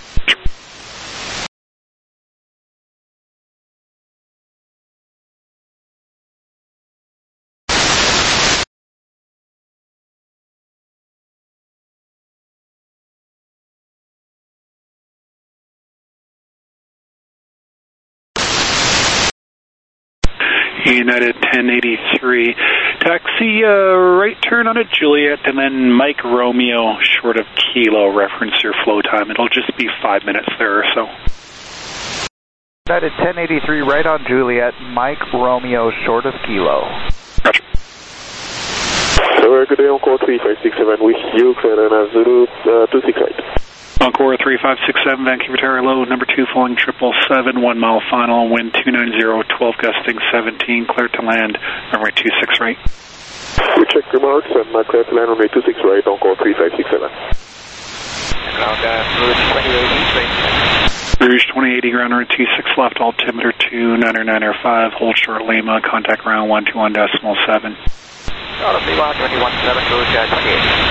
United 1083, taxi right turn on a Juliet, and then Mike Romeo short of Kilo, reference your flow time. It'll just be 5 minutes there or so. United 1083 right on Juliet, Mike Romeo short of Kilo. Roger. Tower, good day, Encore 3567 with you, Canada 026 right. Encore 3567, Vancouver Tower low, number 2 falling 777, 1 mile final, wind 290, 12 gusting 17, clear to land, runway 26 right. We check remarks and clear to land, runway 26 right, Encore 3567. Rouge 2080, ground route 26 left, altimeter 29905, hold short Lima, contact ground 121.7. Lima 217, Rouge 28.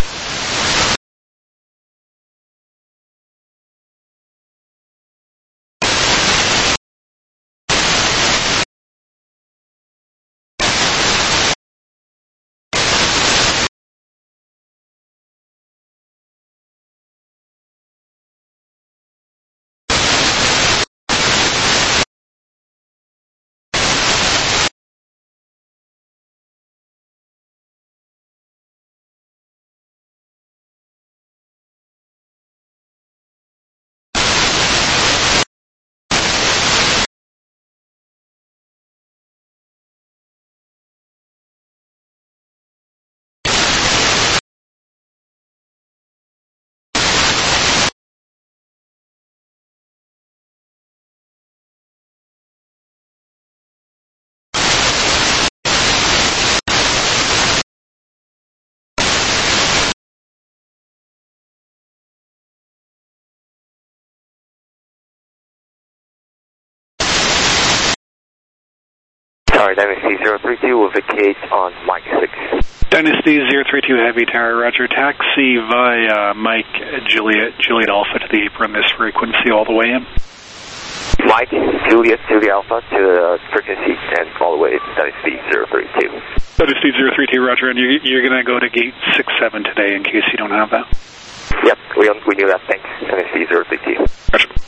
Sorry, Dynasty 032 will vacate on Mike 6. Dynasty 032 Heavy Tower, roger. Taxi via Mike Juliet Alpha to the apron, this frequency all the way in. Mike, Juliet Alpha to the frequency and all the way to Dynasty 032. Dynasty 032, roger, and you're going to go to gate 67 today in case you don't have that? Yep, we knew that, thanks. Dynasty 032. Roger.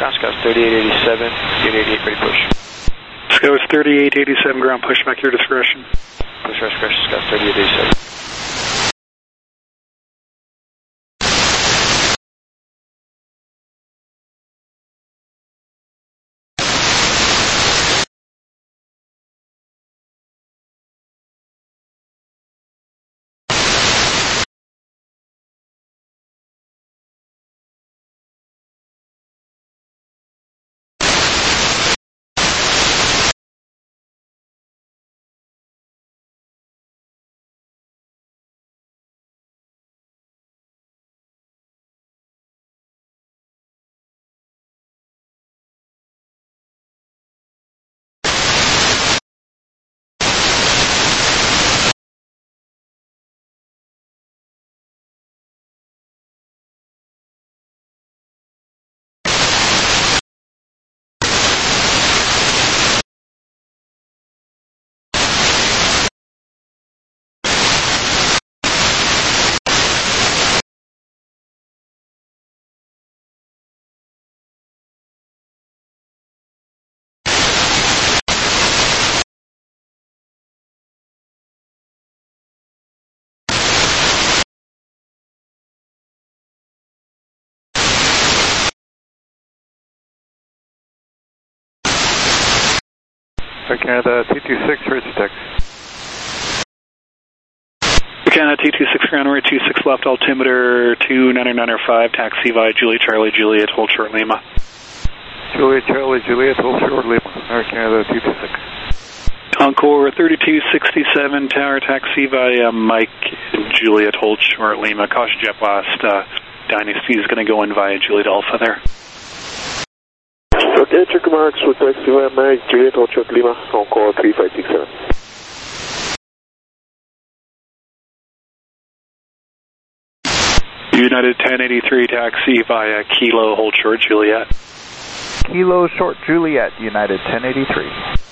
Ground Scout 3887, unit 88 ready push. Scout 3887, ground push back your discretion. Push your discretion, Scout 3887. Air Canada 226, here's your text. Air Canada 226, ground runway 26 left, altimeter 29905, taxi via Juliet Charlie, Juliet, hold short Lima. Juliet Charlie, Juliet, hold short Lima. Air Canada 226. Encore 3267, tower taxi via Mike, Juliet, hold short Lima. Caution jet blast, Dynasty is going to go in via Juliet Alpha there. Okay, check marks with taxi via Mike, Juliet, hold short Lima, Encore 3567. United 1083 taxi via Kilo, hold short Juliet. Kilo short Juliet, United 1083.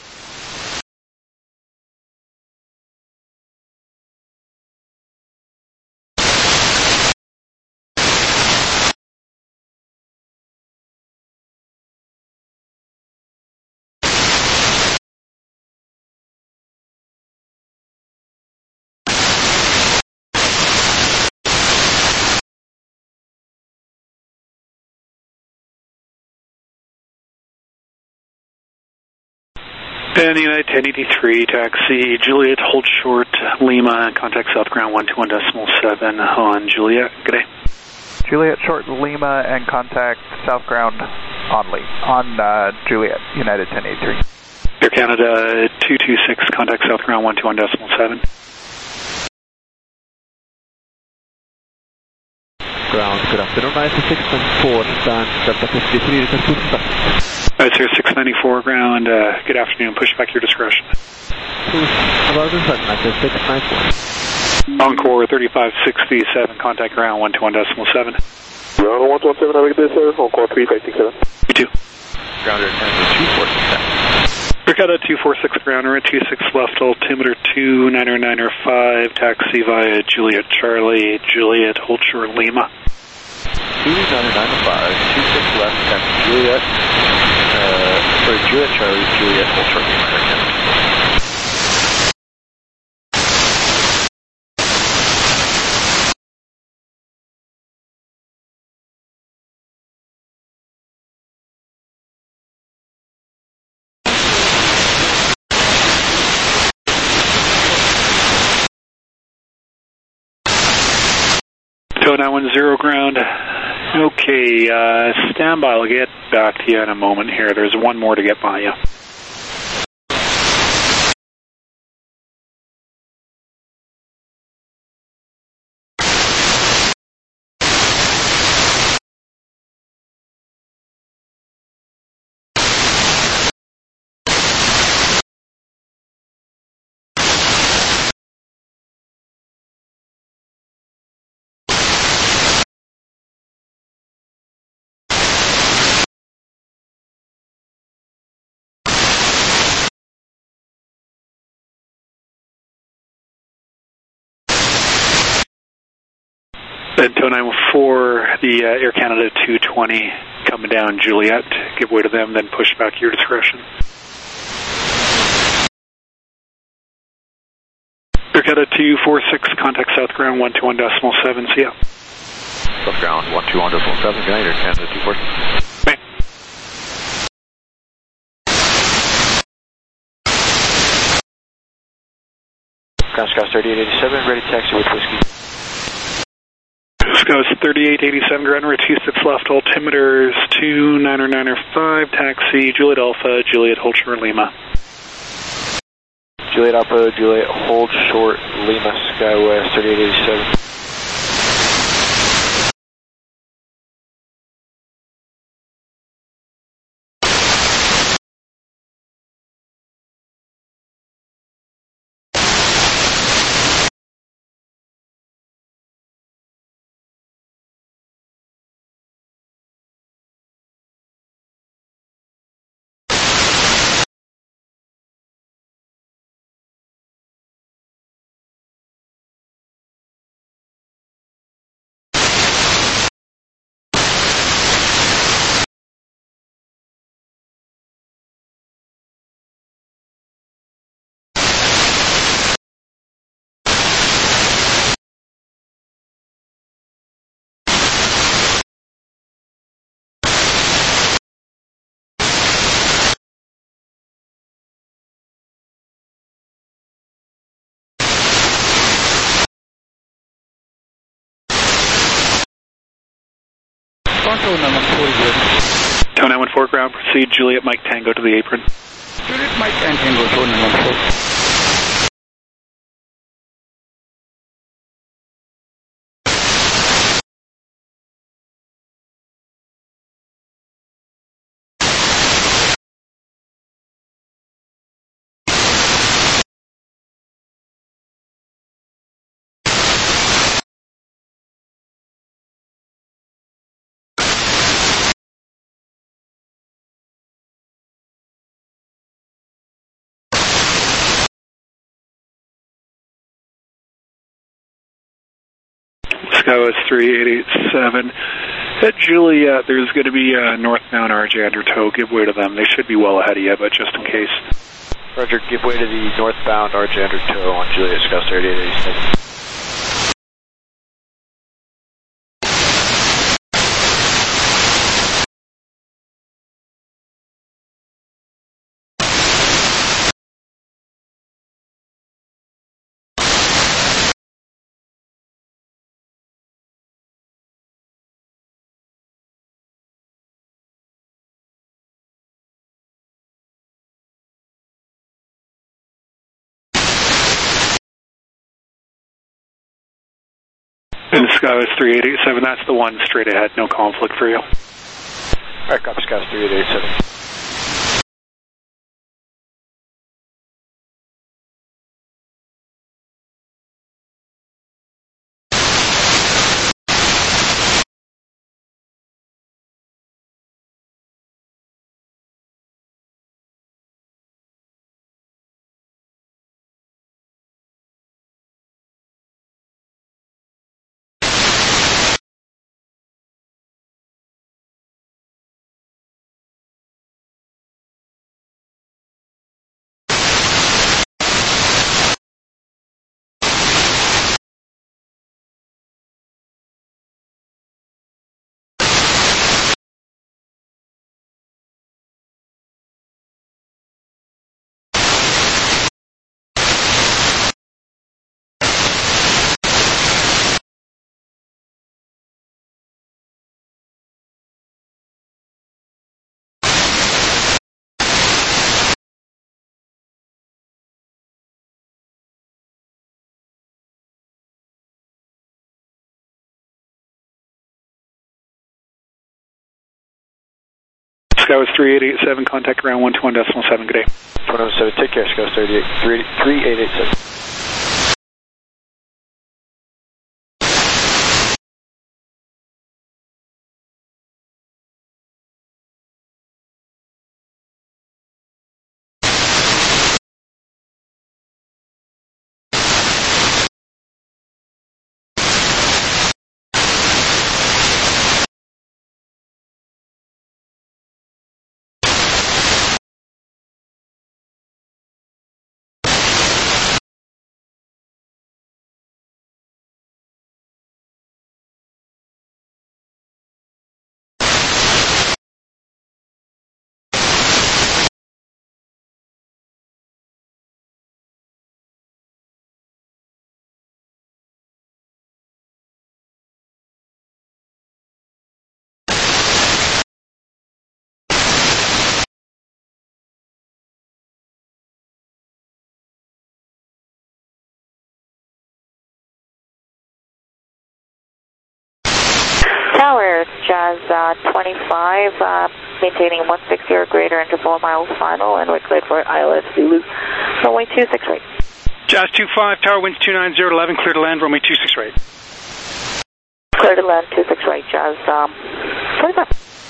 And United 1083 taxi, Juliet, hold short Lima, contact south ground 121.7 on Juliet. Good day. Juliet short Lima and contact south ground only on Juliet, United 1083. Air Canada 226, contact south ground 121.7. Ground, good afternoon, 96.4, stand Delta 53, return to start. Alright, sir, 694 ground, good afternoon, push back your discretion. About the sun, 9694. Encore 3567, contact ground 121.7. Ground 117, have a good day, sir. Encore 3567. You too. Ground Air Canada 246. Air Canada 246 ground, we're at 26 left, altimeter 29905, taxi via Juliet Charlie, Juliet, hold short Lima. 29905, 26 left, taxi Juliet, Juliet Charlie, Juliet, hold short Lima, Air Canada. So 910 ground. Okay, stand by. I'll get back to you in a moment here. There's one more to get by you. Tow 914, the Air Canada 220 coming down Juliet. Give way to them, then push back at your discretion. Berketta 246, contact South Ground 121.7, see ya. South Ground 121.7, good night, Air Canada 246. Bye. Ground Scouts 3887, ready to taxi with Whiskey. Scouts 3887, ground runway 26 left, altimeters 299.5, taxi Juliet Alpha, Juliet hold short Lima. Juliet Alpha, Juliet hold short Lima, SkyWest 3887. Toronto 914. Tow 914 ground, proceed Juliet Mike Tango to the apron. Juliet Mike and Tango, Tow 914. SkyWest 3887. At Juliet, there's going to be a northbound RJ under tow. Give way to them. They should be well ahead of you, but just in case. Roger, give way to the northbound RJ under tow on Juliet, Scouts 3887. And SkyWest 3887, that's the one straight ahead, no conflict for you. Alright, copy Scouts 3887. SkyWest 3887, contact ground 121.7, good day. 117, take care, Scouts 3887. Victor, Jazz 25, maintaining 160 or greater into 4 miles final, and we're cleared for ILS Zulu, runway 26 right. Jazz 25, tower winds 29011, clear to land, runway 26 right. Clear to land 26 right, Jazz 25.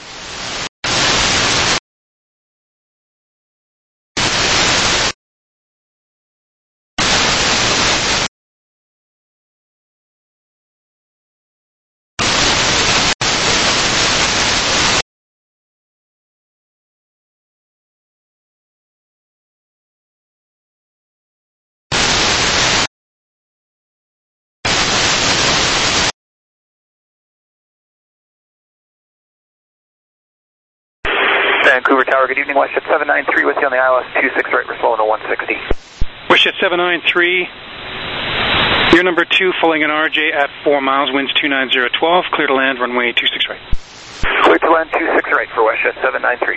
Vancouver Tower, good evening. WestJet 793 with you on the ILS 26 right. We're slowing to 160. WestJet 793, you're number 2, following an RJ at 4 miles, winds 29012, clear to land, runway 26 right. Clear to land 26 right for WestJet 793.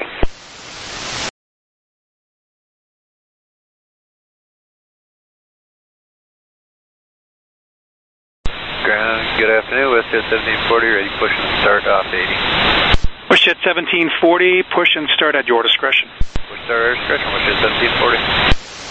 Ground, good afternoon. WestJet 1740, ready push and start off 80. WestJet 1740, push and start at your discretion. Push start at your discretion, WestJet 1740.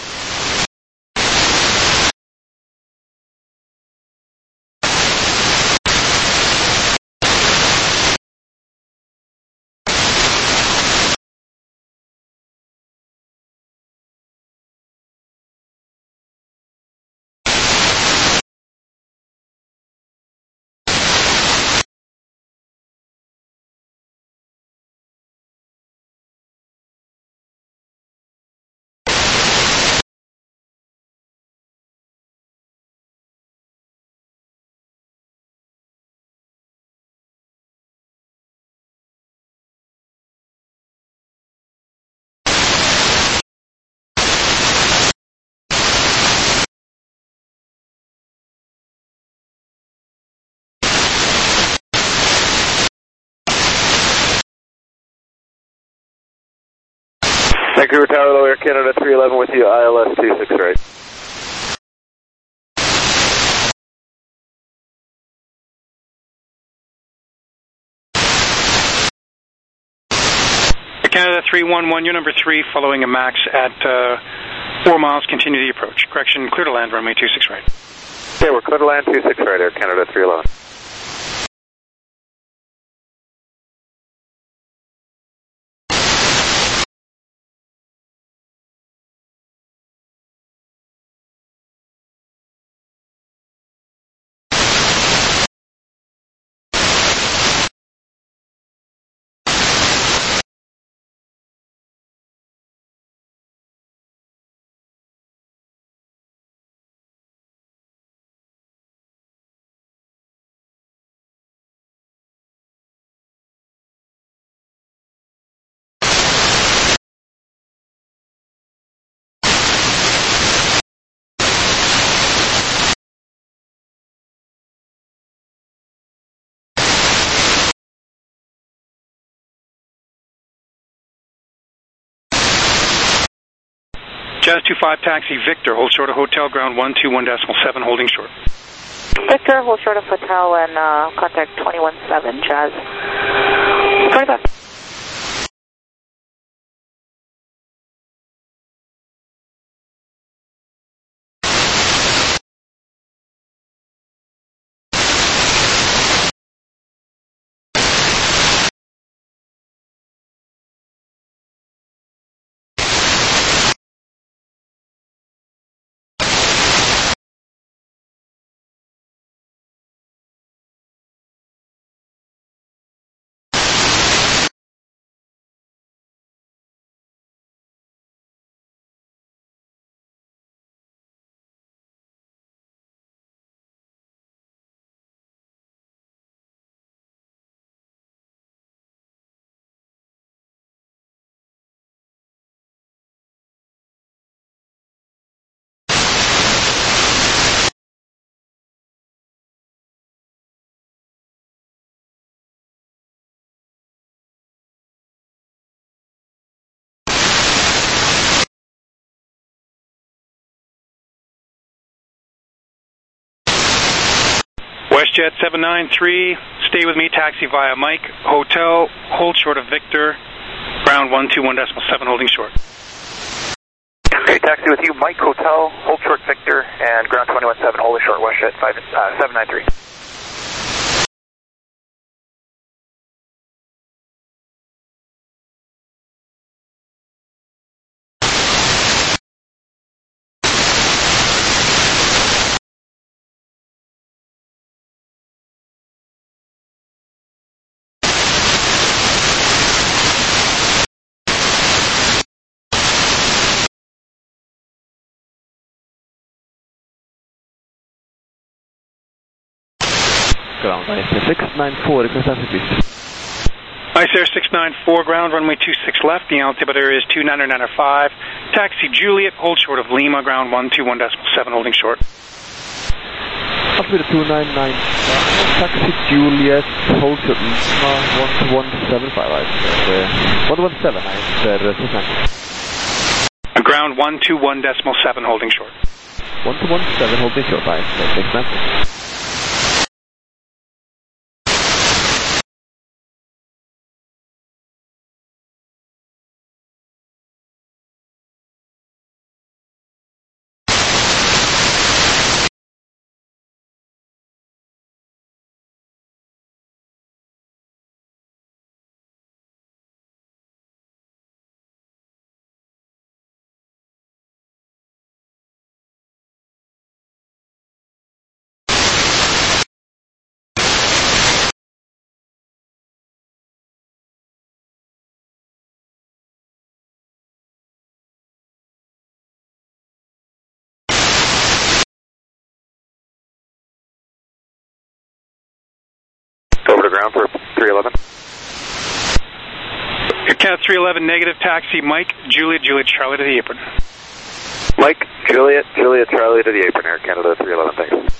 Vancouver Tower, Low Air Canada 311 with you, ILS 26 right. Canada 311, you're number 3, following a max at 4 miles, continue the approach. Correction, clear to land, runway 26 right. Okay, we're clear to land 26 right, Air Canada 311. Jazz 25, taxi Victor, hold short of hotel, ground 121.7, holding short. Victor, hold short of hotel and contact 217, Jazz 25. WestJet 793, stay with me, taxi via Mike, Hotel, hold short of Victor, ground 121.7, holding short. Okay, taxi with you, Mike, Hotel, hold short Victor, and ground 21.7, holding short, WestJet 793. Ground ICR 694, request answer please. ICR 694, ground runway 26 left, the altimeter is 299.5. Taxi Juliet, hold short of Lima, ground 121.7, holding short. Altimeter 299, taxi Juliet, hold short Lima, 121.75, 117, ICR Ground 121.7, holding short. 121.7, holding short, ICR 694. Over to ground for 311. Cat 311, negative, taxi Mike, Juliet, Charlie to the apron. Mike, Juliet, Charlie to the apron, Air Canada 311, thanks.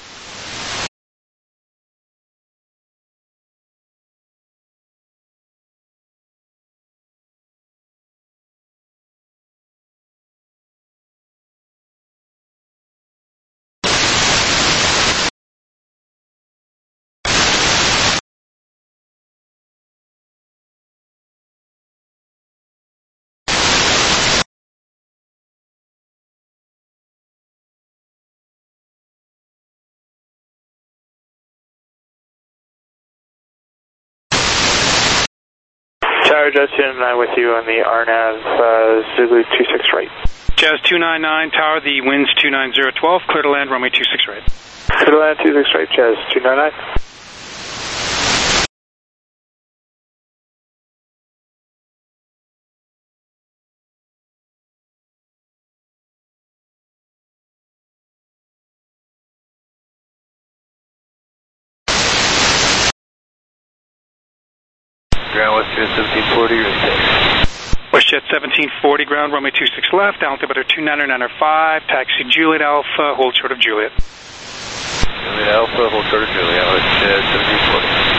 Tower Jazz 299 with you on the RNAV Zulu 26 right. Jazz 299, tower, the wind's 29012, clear to land, runway 26 right. Clear to land 26 right, Jazz 299. Ground WestJet 1740, WestJet 1740, ground runway 26 left, altimeter 299.5, taxi Juliet Alpha, hold short of Juliet. Juliet Alpha, hold short of Juliet, WestJet 1740.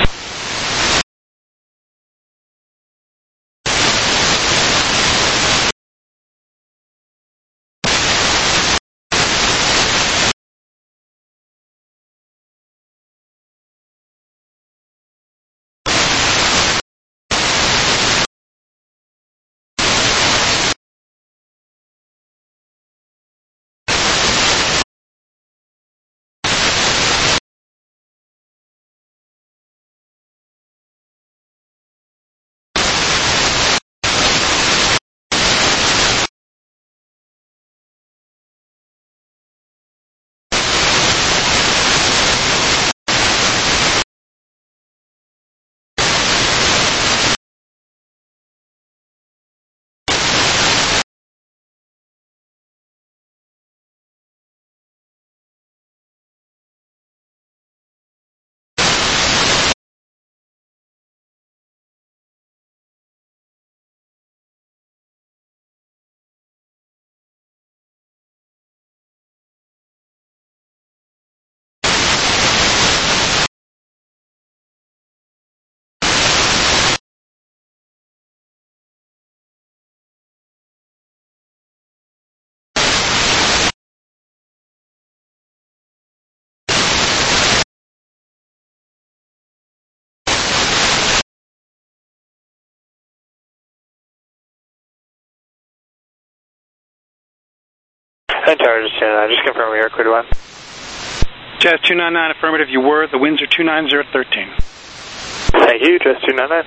Tower, just confirm we are clear to land. Jazz 299, affirmative, you were. The winds are 29013. Thank you, Jazz 299.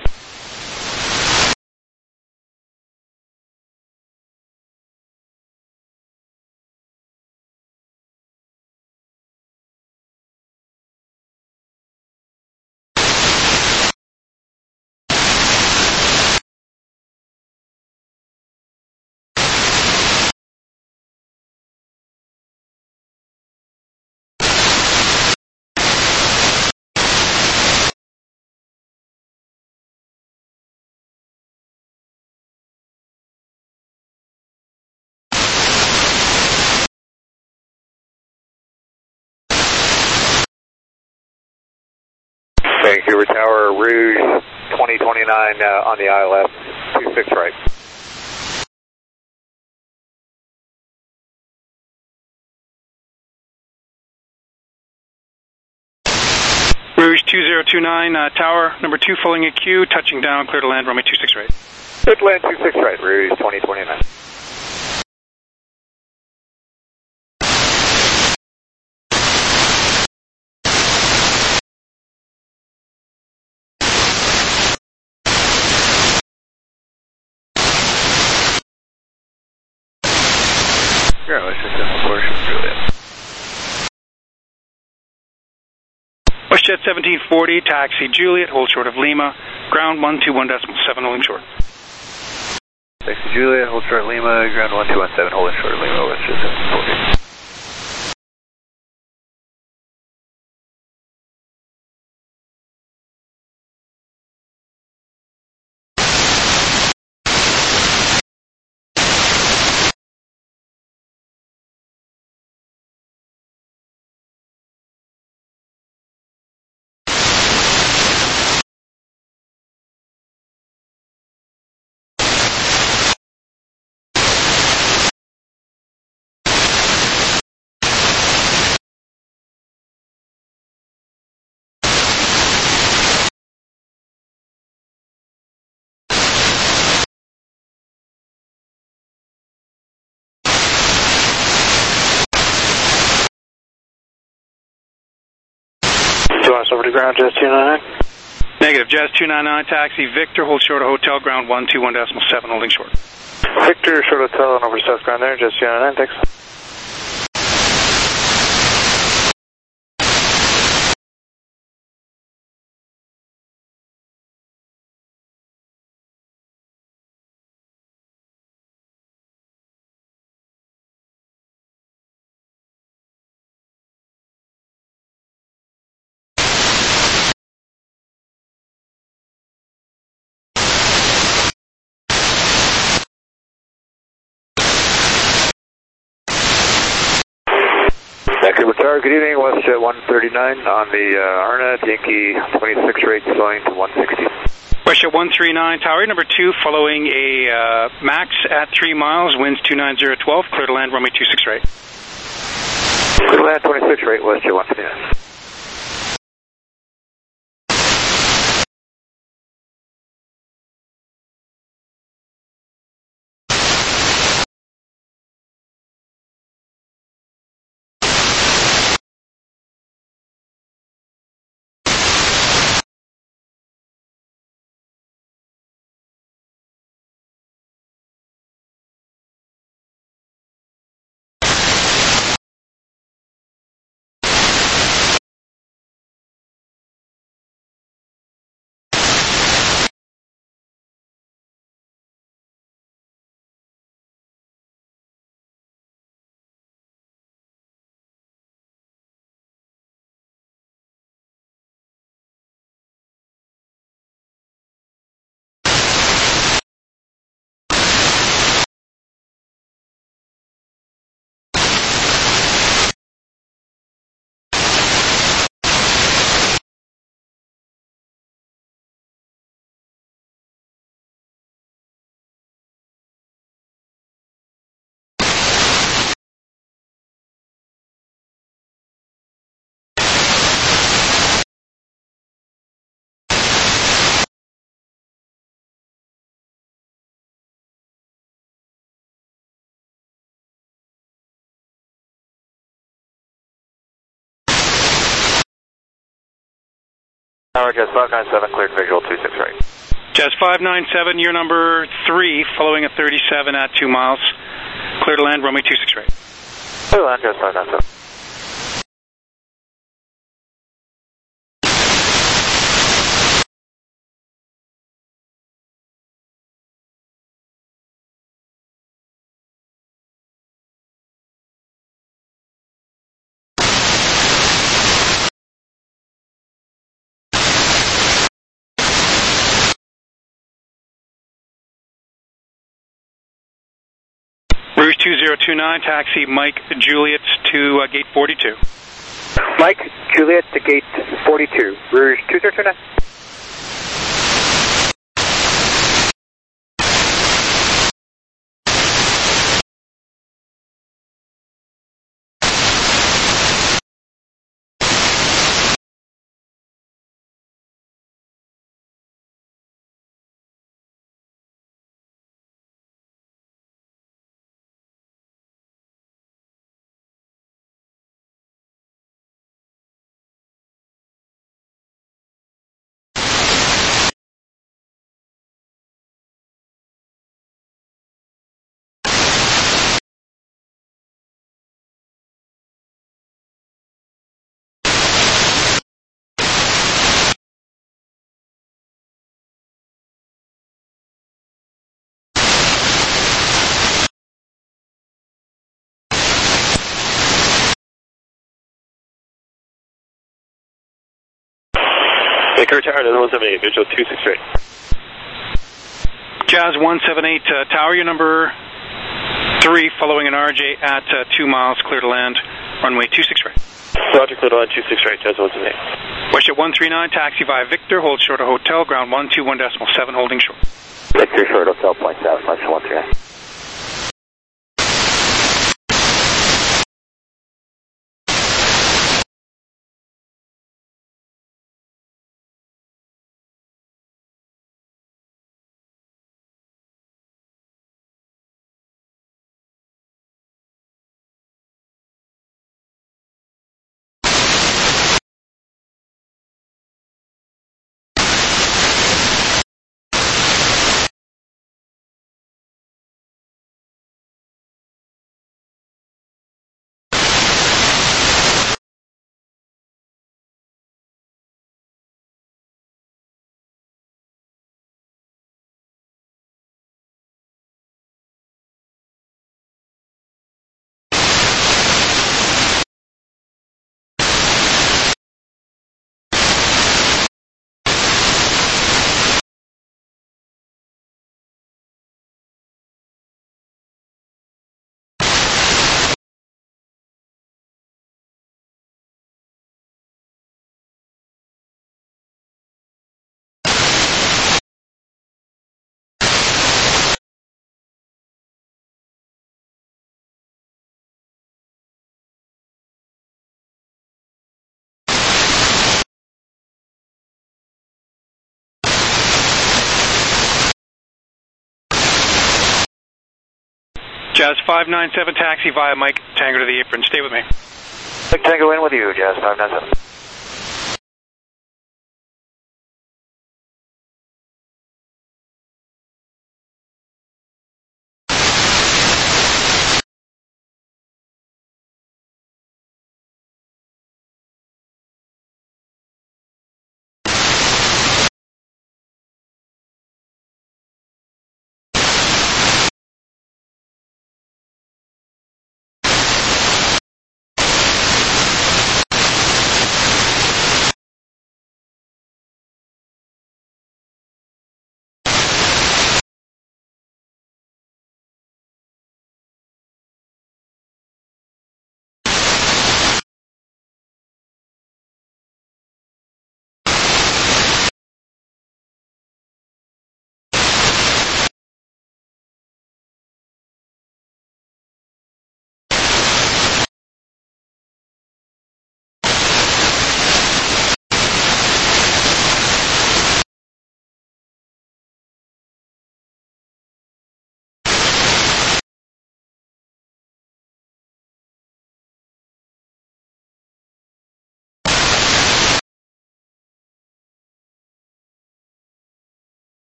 Vancouver Tower, Rouge 2029 on the ILS, 26 right. Rouge 2029, Tower number 2 following a queue, touching down, clear to land, runway 26 right. Clear to land 26 right, Rouge 2029. WestJet 1740, taxi Juliet, hold short of Lima, ground 121.7, holding short. Taxi Juliet, hold short Lima, ground 1217, holding short of Lima, WestJet 1740. Over to ground, Jazz 299. Negative, Jazz 299, taxi Victor, hold short of hotel, ground 121.7, holding short. Victor, short hotel, and over to south ground there, Jazz 299, thanks. Vancouver Tower, good evening, WestJet 139 on the Arna, Yankee 26 rate slowing to 160. WestJet 139, Tower number 2 following a max at 3 miles, winds 29012, clear to land, runway 26 right. Clear to land 26 rate, WestJet 139. Tower, Jazz 597, cleared visual 26 right. Jazz 597, you're number 3, following a 37 at 2 miles. Clear to land, runway 26 right. Clear to land, Jazz 597. Rouge 2029, taxi Mike Juliet to gate 42. Mike Juliet to gate 42. Rouge 2029. Baker Tower, 178, visual 26 right. Jazz 178, Tower, you're number 3, following an RJ at 2 miles, clear to land, runway 26 right. Roger, clear to land, 26 right, Jazz 178. WestJet 139, taxi via Victor, hold short of hotel, ground 121.7, holding short. Victor short hotel, point south, 139. Jazz 597, taxi via Mike Tango to the apron. Stay with me. Mike Tango in with you, Jazz 597.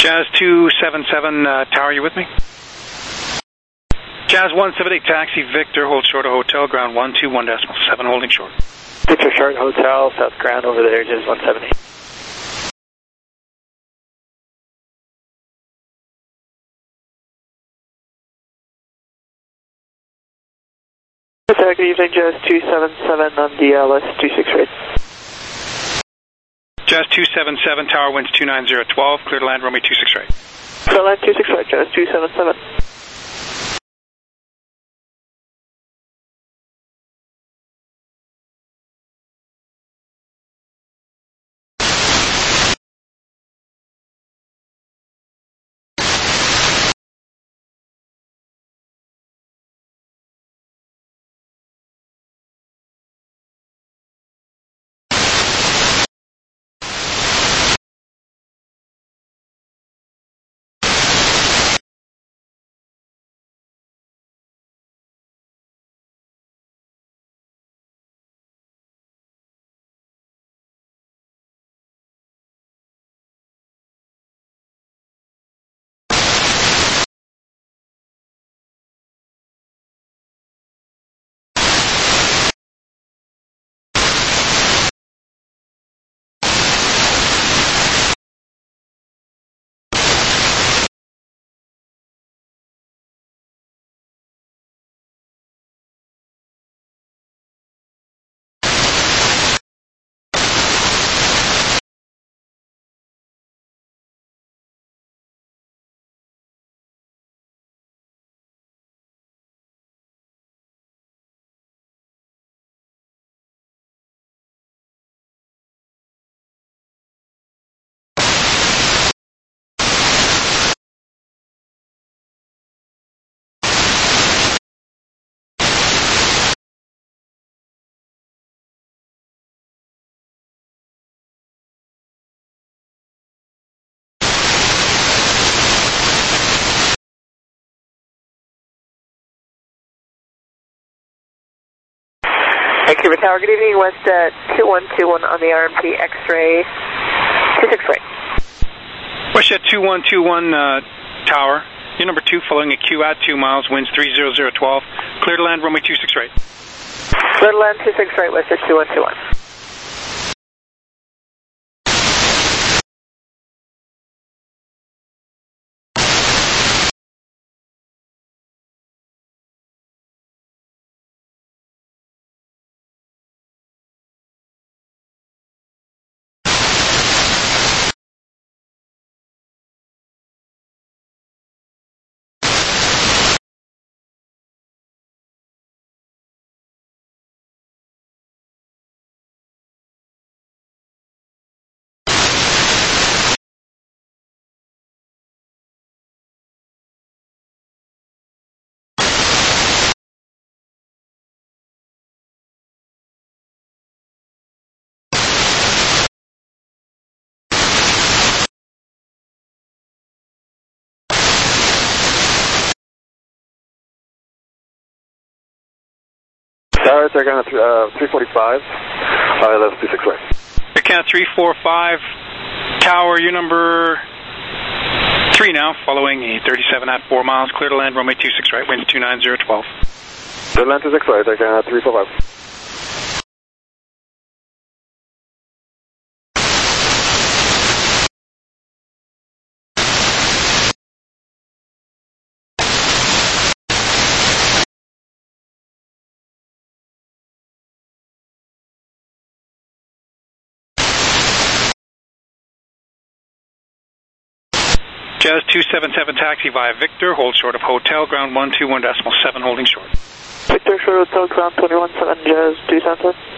Jazz 277, Tower, you with me? Jazz 178, taxi Victor, hold short of hotel, ground 121.7, holding short. Victor short, hotel, south ground over there, Jazz 178. Good evening, Jazz 277 on DLS 26 right. Jazz 277, tower winds 29012, clear to land, runway 26 right. Clear land 26 right, Jazz 277. Vancouver Tower, good evening, West 2121 on the RMP X-ray 26 right. WestJet 2121, Tower, you're number 2, following a Q at 2 miles, winds 30012, clear to land, runway 26 right. Clear to land 26 right, WestJet 2121. Tower, they're going to 345, ILS 26 right. Air 345, Tower, you're number 3 now, following a 37 at 4 miles, clear to land, runway 26 right, winds 29012. Clear to land 26 right, they're going to 345. Jazz 277, taxi via Victor, hold short of hotel, ground 121.7, holding short. Victor short hotel, ground 217, Jazz 277.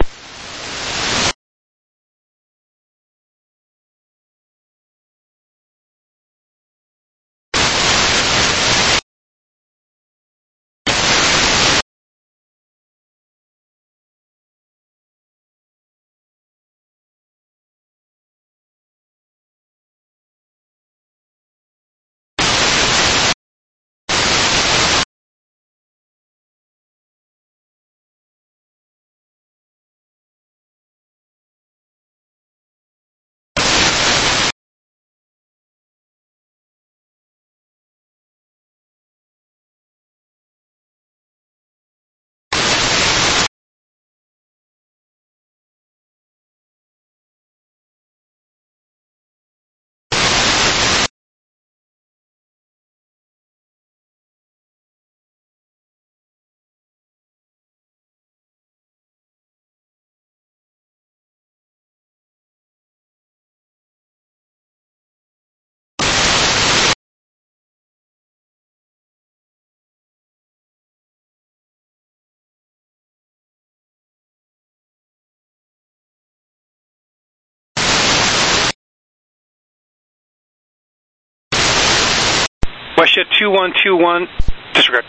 WestJet 2121, disregard.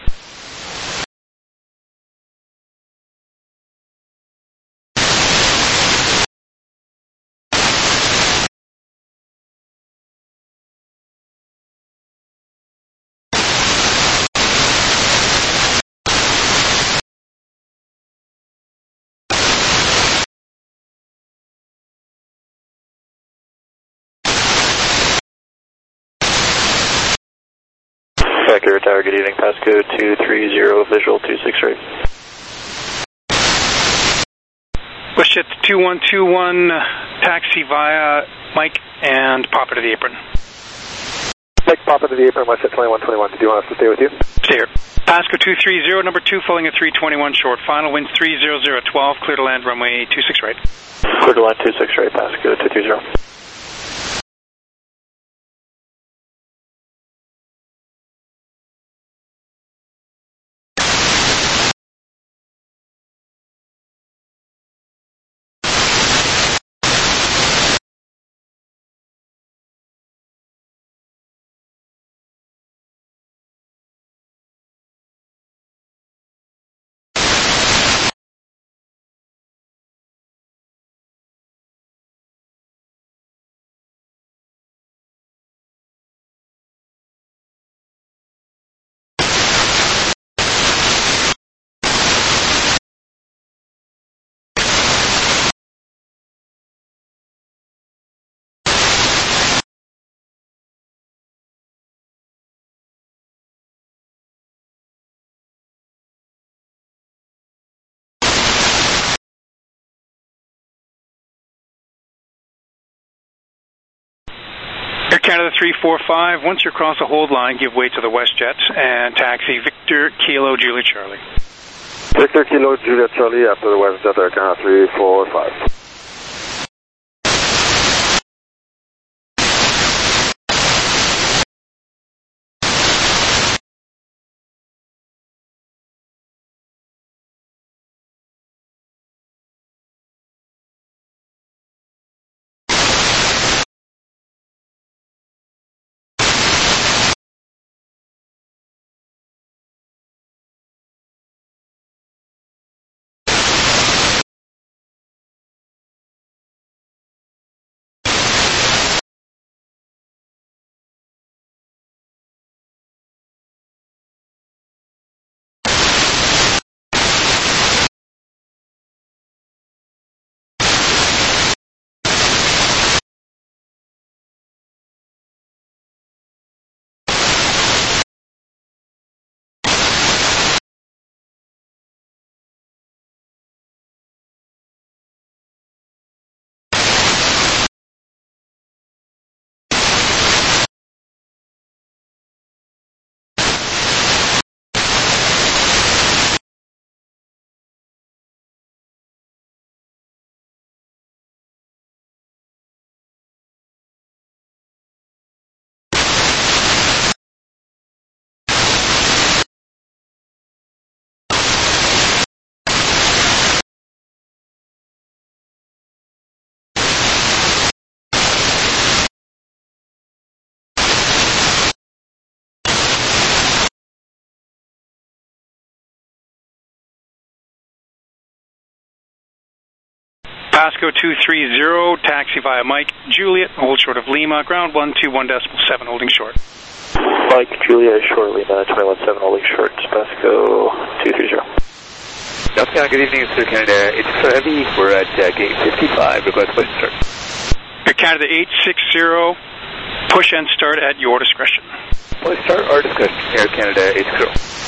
Accurate Tower, good evening. Passcode 230, visual 26 right. WestJet 2121, taxi via Mike and pop into the apron. Mike, pop into the apron, WestJet 2121. Did you want us to stay with you? Stay here. Passcode 230, number 2, filling at 321 short. Final winds 30012, clear to land runway 26 right. Clear to land 26 right, passcode 230. Air Canada 345, once you cross the hold line, give way to the WestJet and taxi Victor Kilo Juliet Charlie. Victor Kilo Juliet Charlie after the WestJet Air Canada 345. Pasco 230, taxi via Mike, Juliet, hold short of Lima, ground 121.7, holding short. Mike, Juliet, short Lima, 21.7, holding short, Pasco 230. South Carolina, good evening, Sir Canada. It's so heavy, we're at gate 55, request push and start. Air Canada 860, push and start at your discretion. Push start or discretion, Air Canada 80.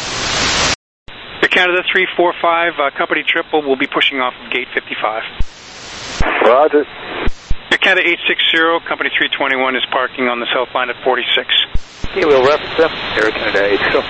Air Canada 345, company triple will be pushing off of gate 55. Roger. Air Canada 860, company 321 is parking on the south line at 46. Okay, we'll wrap this up, Air Canada 80.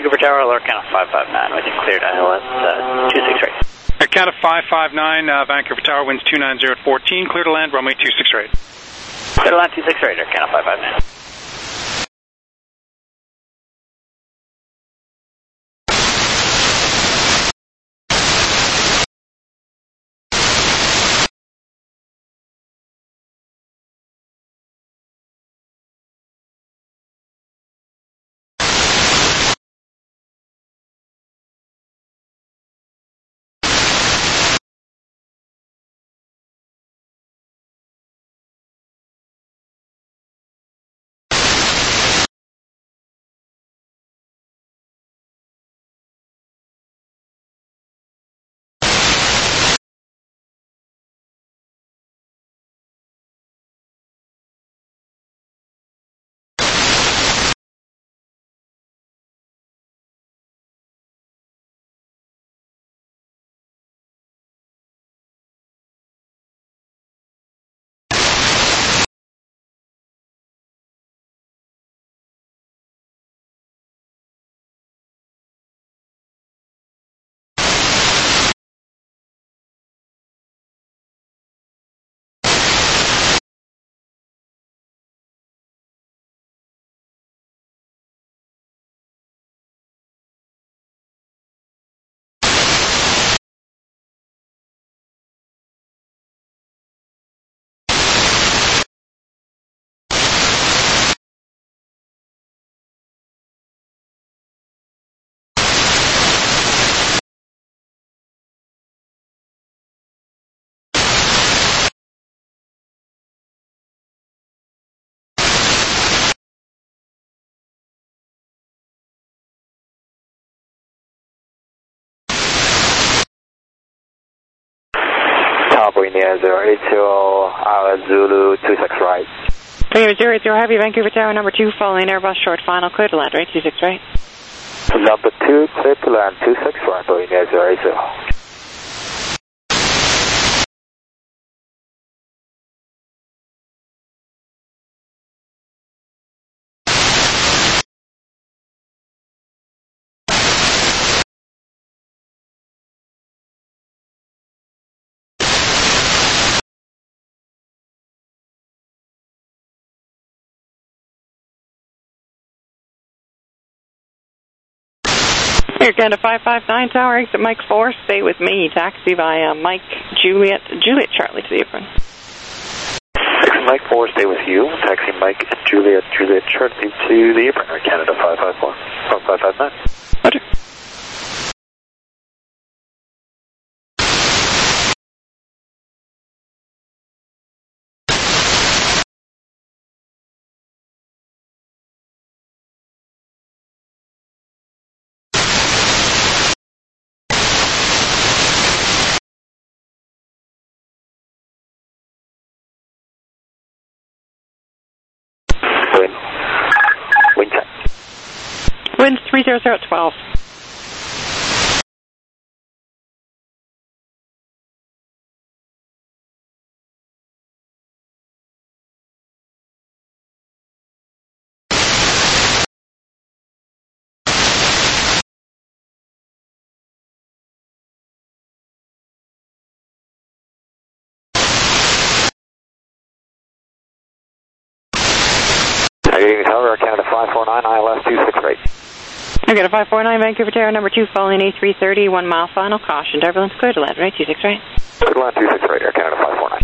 Vancouver Tower, Air Canada 559, with you cleared ILS 26 right. Air Canada 559, Vancouver Tower, winds 290 at 14, clear to land, runway 26 right. Clear to land 26 right, Air Canada 559. India 080, ILS Zulu 26 right. India 080 Heavy, Vancouver Tower, number 2, following Airbus short final, clear to land, right, 26 right. Number 2, clear to land 26 right, India 080. Air Canada 559 Tower, exit Mike 4, stay with me, taxi via Mike Juliet Charlie to the apron. Exit Mike 4, stay with you, taxi Mike Juliet Charlie to the apron, Air Canada 554, 559. Roger. Wind check. Wind 300 at 12. Tower, Air Canada 549, ILS 26 right. Air Canada 549, Vancouver Tower, number 2, following A330, 1 mile final, caution, turbulence, clear to land, right, 26 right. Clear to land 26 right, Air Canada 549.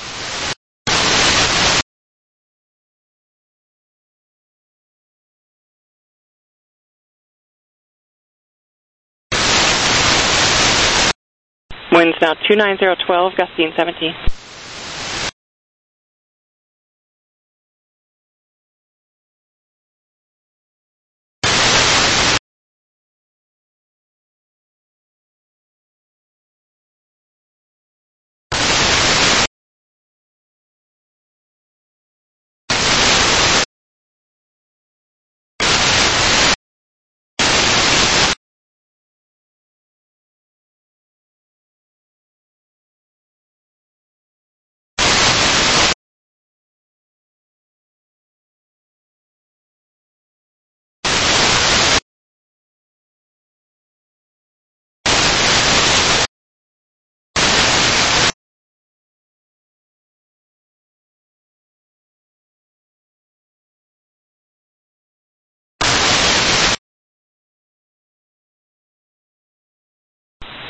Winds now 29012, gusting 17.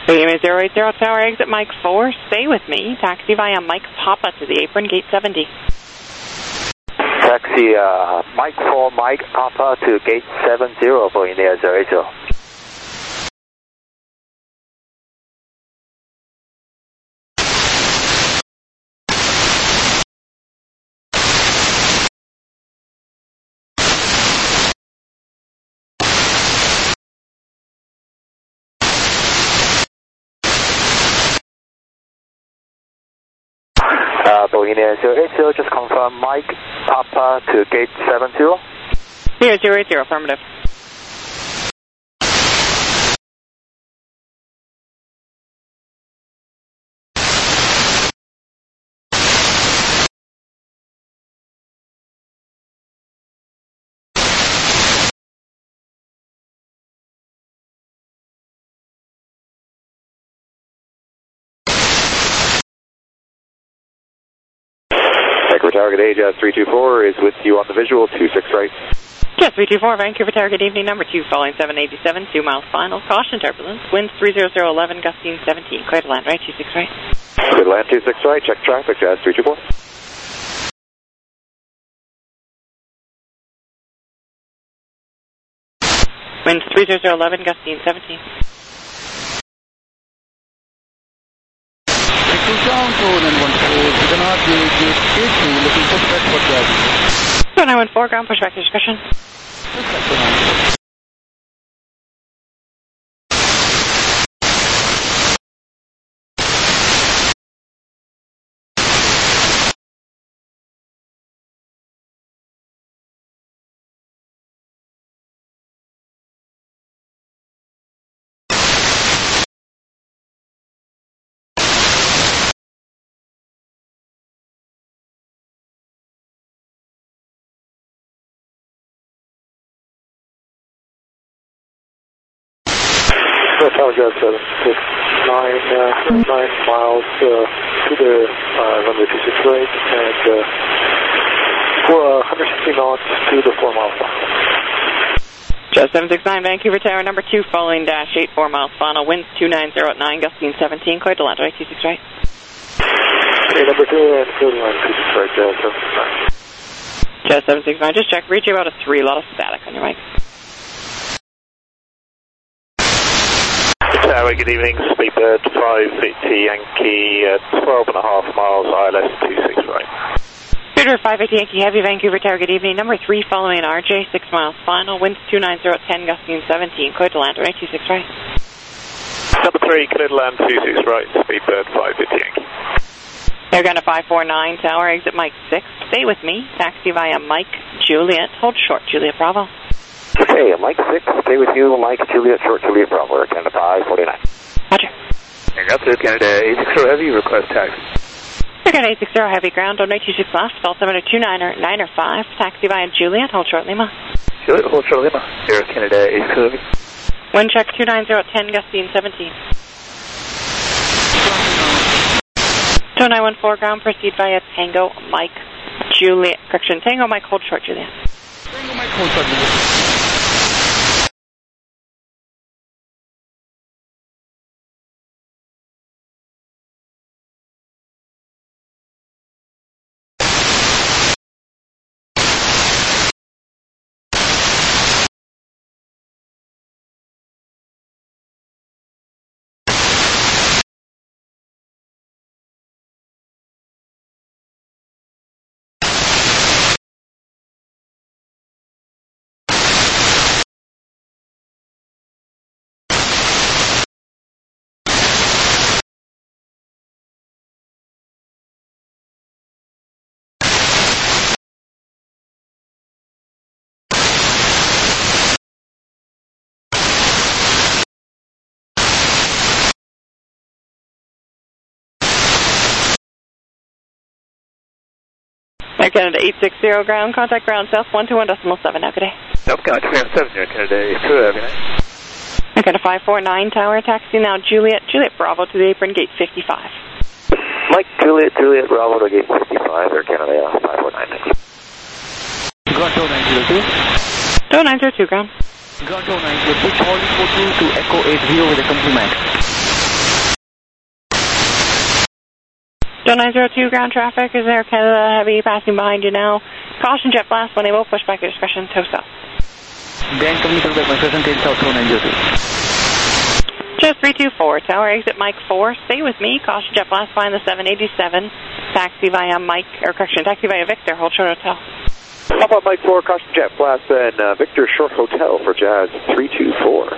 Lima 080 Tower, exit Mike 4, stay with me. Taxi via Mike Papa to the apron, gate 70. Taxi Mike 4, Mike Papa to gate 70 for India 080. India 080, just confirm Mike Papa to gate 70. 080, affirmative. Target AJAS 324 is with you on the visual, 26 right. Yes, 324, Vancouver Target evening number 2, following 787, 2 miles final, caution turbulence, winds 30011, gusting 17, clear to land right, 26 right. Clear to land 26 right, check traffic, JAS 324. Winds 30011, gusting 17. Down to 914, cannot be gate 82, looking pushback for driving. 914, ground pushback discussion. Apologize, 9 miles to the runway 26 right, and 160 knots to the 4 miles. Just 769, Vancouver Tower number 2, following dash 8, 4 miles final, winds 2909, gusting 17, clear to land right, 26 right. Okay, number 2, and clear to land 26 right, 769. Just 769, just check, reach you about a 3, a lot of static on your mic. Tower, good evening, Speedbird 550 Yankee, 12.5 miles, ILS 26 right. Speedbird 550 Yankee Heavy, Vancouver Tower, good evening, number 3, following RJ, 6 miles final, winds 29010, gusting 17, clear to land right, 26 right. Number 3, clear to land 26 right, Speedbird 550 Yankee. Air Gunner 549 Tower, exit Mike 6, stay with me, taxi via Mike Juliet, hold short, Juliet Bravo. Okay, Mike 6, stay with you, Mike Juliet, short Juliet Bravo, Canada 549. Roger. Air Canada 860 Heavy, request taxi. Air Canada 860 Heavy, ground, on 26 left, altimeter 299er5, taxi via Juliet, hold short Lima. Juliet, hold short Lima. Air Canada 860 Heavy. Wind check 29010, gusting 17. 2914, ground, proceed via Tango, Mike Juliet, correction, Tango, Mike, hold short Juliet. Tango, Mike, hold short Juliet. Air Canada 860 ground, contact ground south 121.7 now, good day. South Canada 7, Air Canada 820, have a night. Air Canada 549 Tower, taxi now Juliet, Juliet Bravo to the apron, gate 55. Mike Juliet, Juliet Bravo to gate 55, Air Canada 549. Ground 2902. 2902 ground. Ground 2902, Charlie 42 to Echo 80 with a compliment. Joe 902, ground traffic. Is there Canada Heavy passing behind you now? Caution, jet blast, when able, push back your discretion, toe south. Then communicate back my discretion, tail south, 902. Joe 324, tower exit Mike 4. Stay with me. Caution, jet blast, find the 787. Taxi via taxi via Victor, hold short hotel. Pop up Mike 4, caution jet blast, and Victor short hotel for Jazz 324.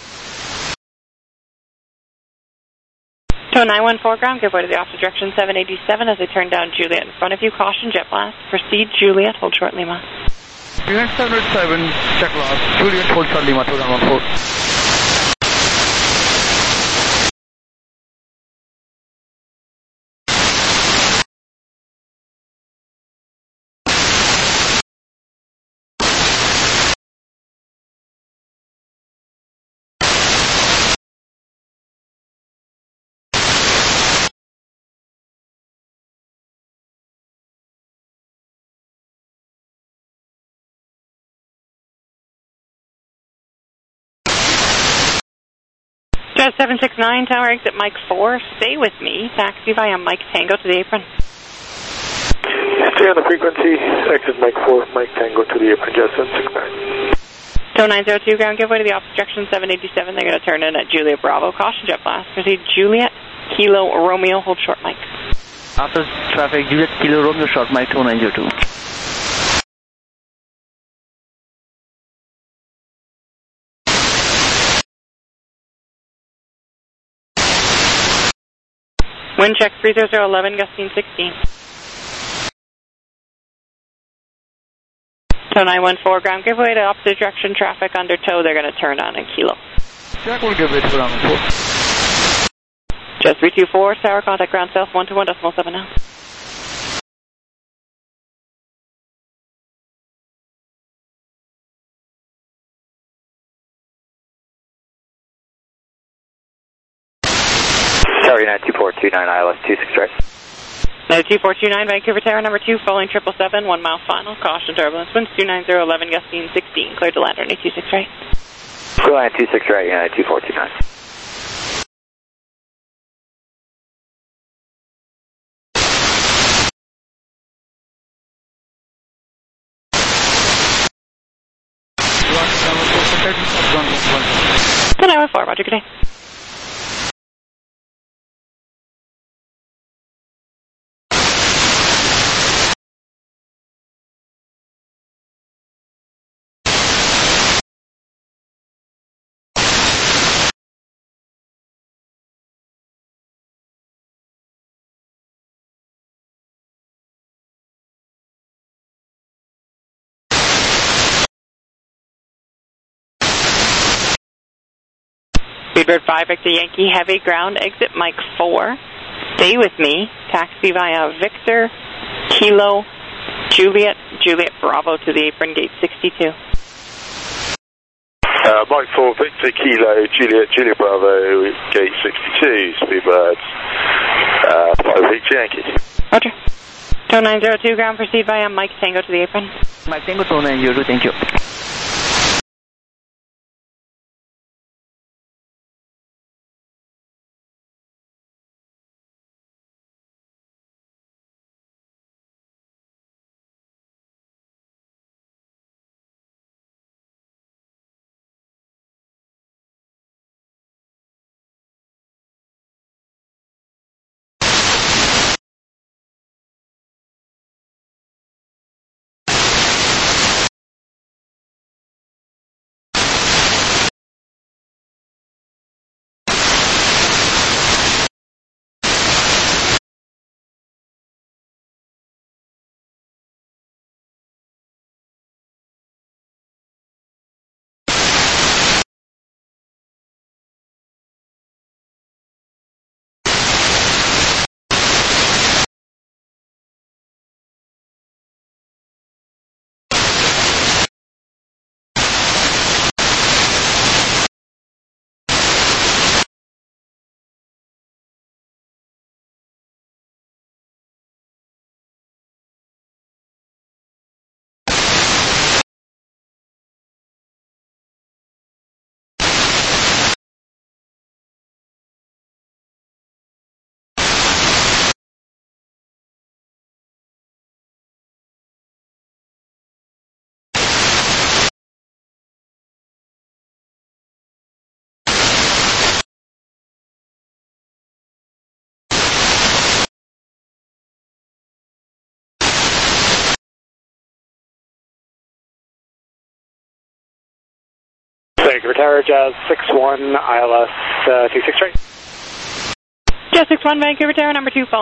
Joe 914, ground, give way to the opposite direction, 787 as they turn down Juliet in front of you. Caution, jet blast. Proceed, Juliet, hold short Lima. Unit 787, check blast. Juliet, hold short Lima, 2014. Jazz 769, tower exit Mike 4. Stay with me. Taxi via Mike Tango to the apron. Stay on the frequency. Exit Mike 4, Mike Tango to the apron, Jazz 769. Joe 902, ground, give way to the opposite direction, 787. They're going to turn in at Juliet Bravo. Caution, jet blast. Proceed, Juliet, Kilo, Romeo, hold short Mike. After traffic, Juliet, Kilo, Romeo, short Mike, 2902. Wind check 30011, gusting 16. Tow 914, ground, give way to opposite direction, traffic under tow. They're going to turn on in Kilo. Jack will give way to ground 4. Just 324, tower, contact ground south 121.7 now. Tower United 2429, ILS 26 right. United 2429, Vancouver Tower number 2, following 777, 1 mile final. Caution turbulence, winds 29011, gusting 16. Cleared to land runway 26 right. Clear line 26 right, United 2429. Then I went 4, Roger, good day. Speedbird 5, Victor Yankee, heavy, ground, exit Mike 4. Stay with me. Taxi via Victor, Kilo, Juliet, Juliet Bravo to the apron, gate 62. Mike 4, Victor, Kilo, Juliet Bravo, gate 62, Speedbird 5, Victor Yankee. Roger. Tow 902, ground, proceed via Mike Tango to the apron. Mike Tango, tow 902, thank you. Vancouver Tower, Jazz 61, ILS 26 right. Jazz 61, Vancouver Tower, number 2,